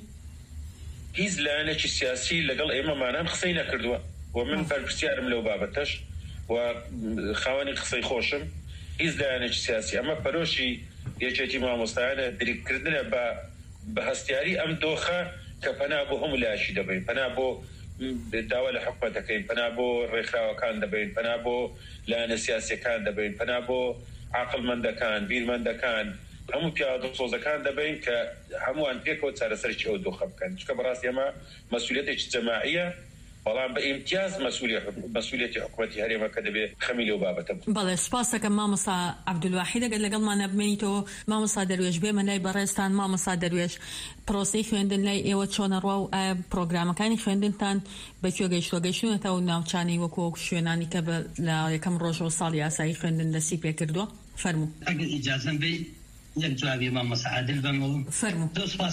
هیچ لایەنێکی سیاسی لەگەڵ ئێمەمانان قسەی نەکردووە و من بەرپرسیارم لەو بابەتەش و خاوەنی قسەی خۆشم هیچ لایەنێکی سیاسی ئەمە پەرۆشی یەکێتی مامۆستایانە دریکردنە بە بە هەستیاری ئەم دۆخە کە پەنا بۆ هەموو لایەشی دەبین پەنا بۆ داوا لە حکومەت دەکەین پەنا بۆ ڕێکخراوەکان دەبین پەنا بۆ لایەنە سیاسیەکان دەبین پەنا بۆ عاقڵمەندەکان بیرمەندەکان هەموو پیادە سۆزەکان دەبین کە هەمووان پێکەوە چارەسەرکی ئەو دۆخە بکەن چکە بەڕاستی ئەمە مەسئولیەتێکی جەماعیە بەڵام بە ئیمتیاز مەسئولیەتی حکومەتی هەرێمەکە دەبێت خەمی لەو بابەتە بەڵێ سپاسەکەم مامۆستا عەبدولواحید ئەگەر لەگەڵمانە بمێنیتەوە مامۆستا دەروێش بێمە لای بەڕێستان مامۆستا دەروێش پرۆسەی خوێندن لای ئێوە چۆنە ڕوا و ئایا پرۆگرامەکانی خوێندنتان بەکوێ گەیشتووە گەیشتوونەتەوە ناوچانەی وەکو شوێنانی کە لە یەکەم ڕۆژەوە ساڵی یاسایی خوێندن دەستی پێ کردووە فەرموو ئەگەر ئیجازەم بێ یەک جوابی مامۆستا عادل بەمەوە فەرموو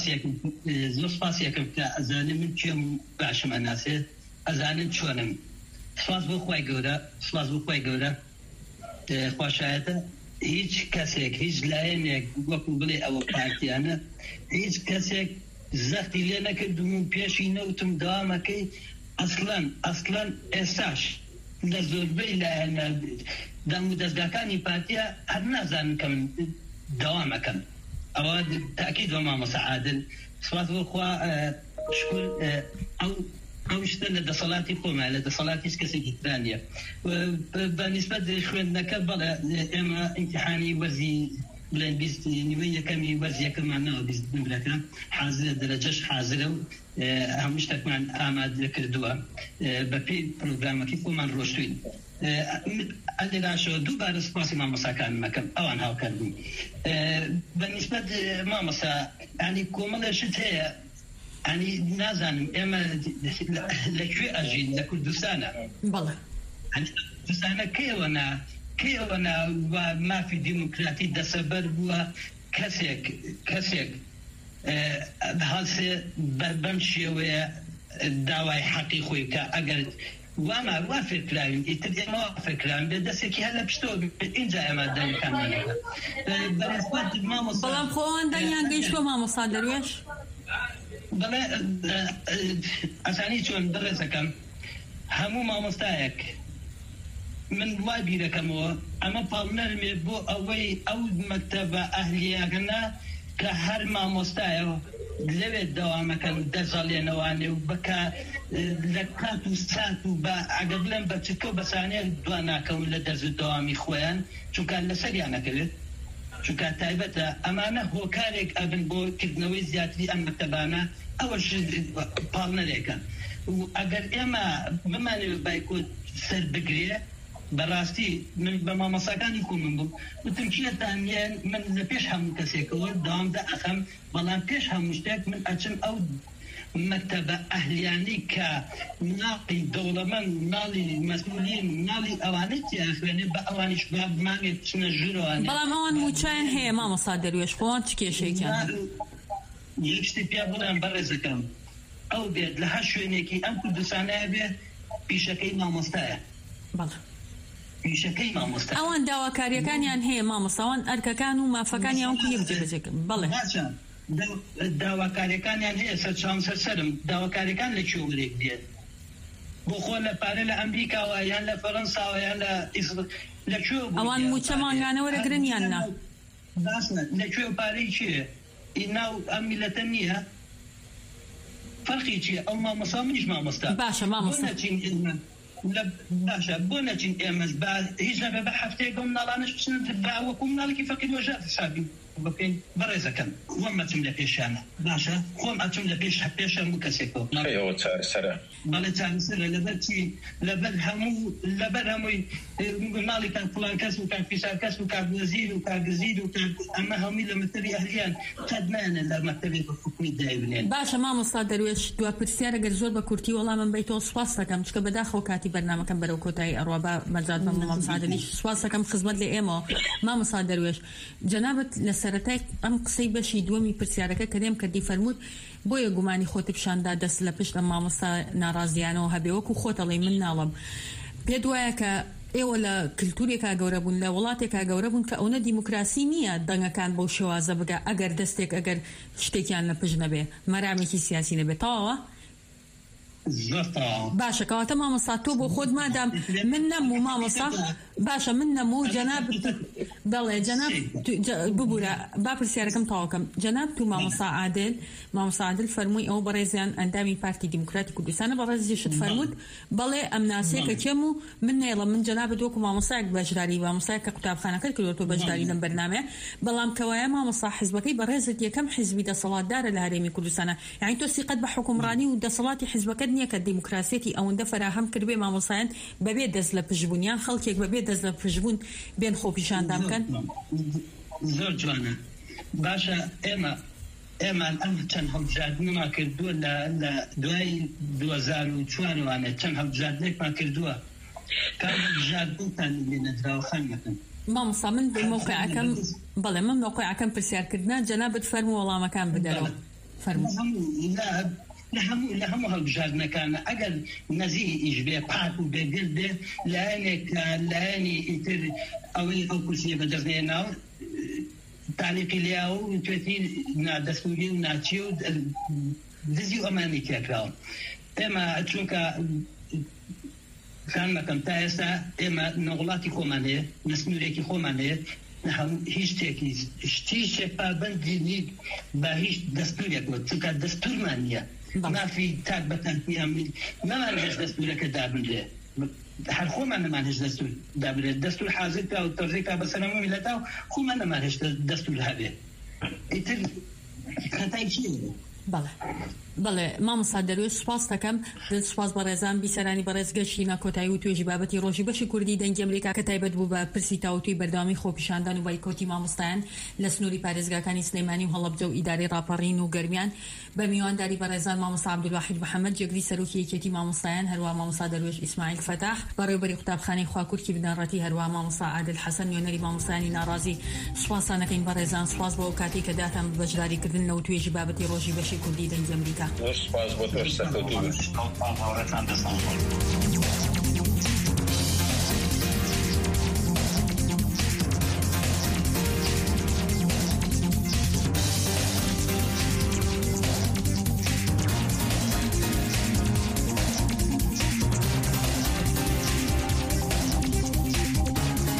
زۆر سپاسیەکەم کە ئەزانم من کوێم باشم ئەناسێت ئەزانن چۆنم سپاس بۆ خوای گەورە سپاس بۆ خوای گەورە خۆشایەتە هیچ کەسێک هیچ لایەنێک وەکو بڵێ ئەوە پارتیانە هیچ کەسێک زەختی لێ نەکردم پێشی نەوتم داوامەکەی ئەسڵەن ئەسڵەن ئێستاش لە زۆربەی لایەنە دەم و دەستگاکانی پارتیە هەر نازانن کە من داوامەکەم ئەوە تاکید بە مامۆستا عادل سپاس بۆ خوا شکر ئەو ئەو شتە لە دەسەڵاتی خۆمە لە دەسەڵاتی هیچ کەسێکی ترا نییە بە نیسبەت خوێندنەکە بەڵێ ئێمە ئیمتیحانی وەرزی بڵێن بیست نیوەی یەکەمی وەرزی یەکەمانەوە بیست نمرەکە حازرە دەرەجەش حازرە و هەموو شتێکمان ئامادە کردووە بە پێی پرۆگرامەکەی خۆمان ڕۆشتوین ئەلێراشەوە دووبارە سپاسی مامۆستاکانم مەکەم ئەوان هاوکار بوون بە نیسبەت مامۆستا ینی کۆمەڵێ شت هەیە ئەنی نازانم ئێمە لەکوێ ئەژین لە کوردستانە بەڵێ کوردستانە کەیەوەنا کێوەنا مافی دیموکراتی دەسەبەر بووە کەسێک کەسێک هەڵسێ بەم شێوەیە داوای حەقی خۆی بکە ئەگەر وامە وا فێرکراوین ئیتر ئێمە وا فێرکراوین بێ دەستێکی هەر لە پشتەوە ئینجا ئێمە دەنگەکانمانەکە بەڵام خۆوان دەنگیان گەیشتووە مامۆستا دەروێش بەڵێ ئەسانی چۆن بەڕێزەکەم هەموو مامۆستایەک من وای بیرەکەمەوە ئەمە پاڵنەرمێ بۆ ئەوەی ئەو مەکتەبە ئەهلیەکەنە کە هەر مامۆستایە لەوێت دەوامەکەن دەزەڵێنەوانێ و بکە لە کات و سات و بە ئەگە بڵێن بە چکە و بەسانەیە دوا ناکەون لە دەرز دەوامی خۆیان چونکە لەسەریان نەکەوێت چونکە تایبەتە ئەمانە هۆکارێک ئەبن بۆ کردنەوەی زیاتری ئەم مەکتەبانە ئەوەش پاڵنەرێکە و ئەگەر ئێمە بمانەوێت بایکۆت سەر بگرێ بەڕاستی من بە مامۆساکانی خۆمم بوو وتم چیەتانیان من لە پێش هەموو کەسێکەوە داوامدا ئەخەم بەڵام پێش هەموو شتێک من ئەچم ئەو مەکتەبە ئەهلیانی کە ناڵی دەوڵەمەند ناڵی مەسئولین ناڵی ئەوانەی تیاخوێنێ بە ئەوانیش با بمانێت چنە ژورەوانێ بەڵام ئەوان موچیان هەیە مامۆستا دەروێش خۆوان چ کێشێکیان یەک شتی پیا بڵێم بەڕێزەکەم ئەو بێت لە هەر شوێنێکی ئەم کوردستانەیە بێت پیشەکەی مامۆستایە بەڵێ پیشەکەی مامۆستا ئەوان داواکاریەکانیان هەیە مامۆستاوان ئەرکەکان و مافەکانیان کو یەکجێبەجێکن بەڵێ داواکاریەکانیان هەیە سەر چاوم سەر سەرم داواکاریەکان لە کێوەرێک دێت بۆ خۆ لە پارە لە ئەمریکاوە یان لە فەڕەنساوە یان لە لەکوێ ئەوان موچە مانگانە وەرەگرن یان نا باسنە لەکوێ پارەی چییە ئیناو ئەم میلەتە نییە فەرقی چییە ئەو مامۆستا منیش مامۆستا باشە مامۆستا باشە بۆ نەچین ئێمەش هیچ نەبێ بە هەفتەیە بەم ناڵانش بچن باوەکو مناڵێکی فەقیر وەژات حسابی بکەین بەڕێزەکەم خۆم ئەچم لە پێشانە باشە خۆم ئەچم لە پێش پێش هەموو کەسێکەوە چارەسەرە بەڵێ چارەسەرە لەبەر چی لەبەر هەموو لەبەر هەمووی مناڵی کان فڵان کەس و کان فیسار کەس و کان وەزیر و کان گزیر و ئەمە هەمووی لە مەکتەبی ئەهلیان قەت نایەنە لە مەکتەبێک بە حکومی دایبنێن باشە مامۆستا دەروێش دوا پرسیارە گەر زۆر بە کورتی وەڵامم بیتەوە سوپاس دەکەم چکە بەداخەوە کاتی بەرنامەکەم بەرەو کۆتایی ئەڕوا بە مەرجات بە مامۆستا دەروێش سوپاس دەکەم خزمەت لە ئێمەوە مامۆستا دەروێش جەنابەت لە سەرەتای ئەم قسەی بەشی دووەمی پرسیارەکە کە دێم کردی فەرمووت بۆیە گومانی خۆت پیشاندا دەست لە پشت ئەم مامۆستا ناڕازیانەوە هەبێ وەکو خۆتەڵێ من ناڵم پێت وایە کە ئێوە لە کللتورێکا گەورە بوون لە وڵاتێکا گەورە بوون کە ئەوە دیموکراسی نییە دەنگەکان بەو شێوازە بگە ئەگەر دەستێک ئەگەر شتێکیان لە پشت نەبێ مەرامێکی سیاسی نەبێت تەواوە باشە کەواتە مامۆستا تۆ بۆ خۆت مادام من نەموو مامۆستا باشە من نەموو جەناب بەڵێ جەناب ببوورە با پرسیارەکەم تەواوکەم جەناب تو مامۆستا عادل مامۆستا عادل فەرمووی ئەو بەڕێزیان ئەندامی پارتی دیموکراتی کوردستانە بەڕێزیشت فەرمووت بەڵێ ئەم ناسێکە کێم و من نێڵم من جەنابەت وەکو مامۆستایەک بەشداری مامۆستایەک کە قوتابخانەکەت کردووە بەشداری لەم بەرنامەیە بەڵام کەوایە مامۆستا حیزبەکەی بەڕێزت یەکەم حیزبی دەسەڵاتدارە لە هەرێمی کوردستانە یعنی تۆ سیقەت بە حکومڕانی و دەسەڵاتی حیزبەکەت نییە کە دیموکراسیەتی ئەوەندە فراهەم کردبێ مامۆسایان بەبێ دەست لە پشتبوونیان خەڵکێک بەبێ دەست لە پشتبوون بێن خۆ پیشاندام بکەن زۆر جوانە باشە ئێمە ئێمان ئەم چەند هەڵبژاردنمان کردووە لە دوای دوو هەزار و چوارەوانە چەند هەڵبژاردنێکمان کردووە کار هەڵبژاردنتان لێنەدراوە خەنگەکەن مامۆستا من موقعەکەم بەڵێ من موقعەکەم پرسیارکردنا جەنابەت فەرموو وەڵامەکان بدەرەوە فەرموو لە هەموو لە هەموو هەڵبژاردنەکانە ئەگەر نەزی ئیش بێ پاک و بێگل بێ لایەنێک لایەنی ئیتر ئەوەی ئەو کورسیە بەدەستێناوە تالیقی لیا و توێتی نادەستوری و ناچی و دزی و ئەمانی تێکراوە ئێمە چونکە خانمەکەم تا ئێستا ئێمە نەوڵاتی خۆمان هەیە نسنورێکی خۆمان هەیە هیچ شتێکی هیچ شتێک پابەندی نیت بە هیچ دەستورێک وە چونکە دەستورمان نییە مافی تاک بەتەنکی ئەمری نەمان هێش دەستورەکە دابنرێ هەر خۆمان نەمان هێش دەستور دابرێت دەستور حازرکا و تەرزێکا بەسەرەمە میلەتا و خۆمان نەمان هێش دەستور هەبێ ئیتر خەتای چیە بەڵێ بەڵێ مامۆستا دەروێت سوپاس دەکەم سوپاس بە ڕێزان بیسەرانی بەڕێز گەشتینە کۆتایی و توێژی بابەتی ڕۆژی بەشی کوردی دەنگی ئەمریکا کە تایبەت بوو بە پرسی تاوتوی بەردەوامی خۆپیشاندان و بایکۆتی مامۆستایان لە سنووری پارێزگاکانی سلێمانی و هەڵەبجە و ئیدارەی ڕاپەڕین و گەرمیان بە میوانداری بەڕێزان مامۆستا عەبدولواحید محەممەد جێگری سەرۆکی یەکێتی مامۆستایان هەروە مامۆستا دەروێش ئیسماعیل فەتاح بەڕێوەبەری قوتابخانەی خواکوورکی بنەڕەتی هەروە مامۆستا عادل حەسەن نوێنەری مامۆستایانی ناڕازی سوپاسانەکەین بەڕێزان سوپاس بۆ کاتێک کە داتان بەشداریکردن لەو توێژی بابەتی ڕۆژی بەشی کوردی دەنگی ئەمریکا. سپاس بۆ تۆش سەرکەوتوو.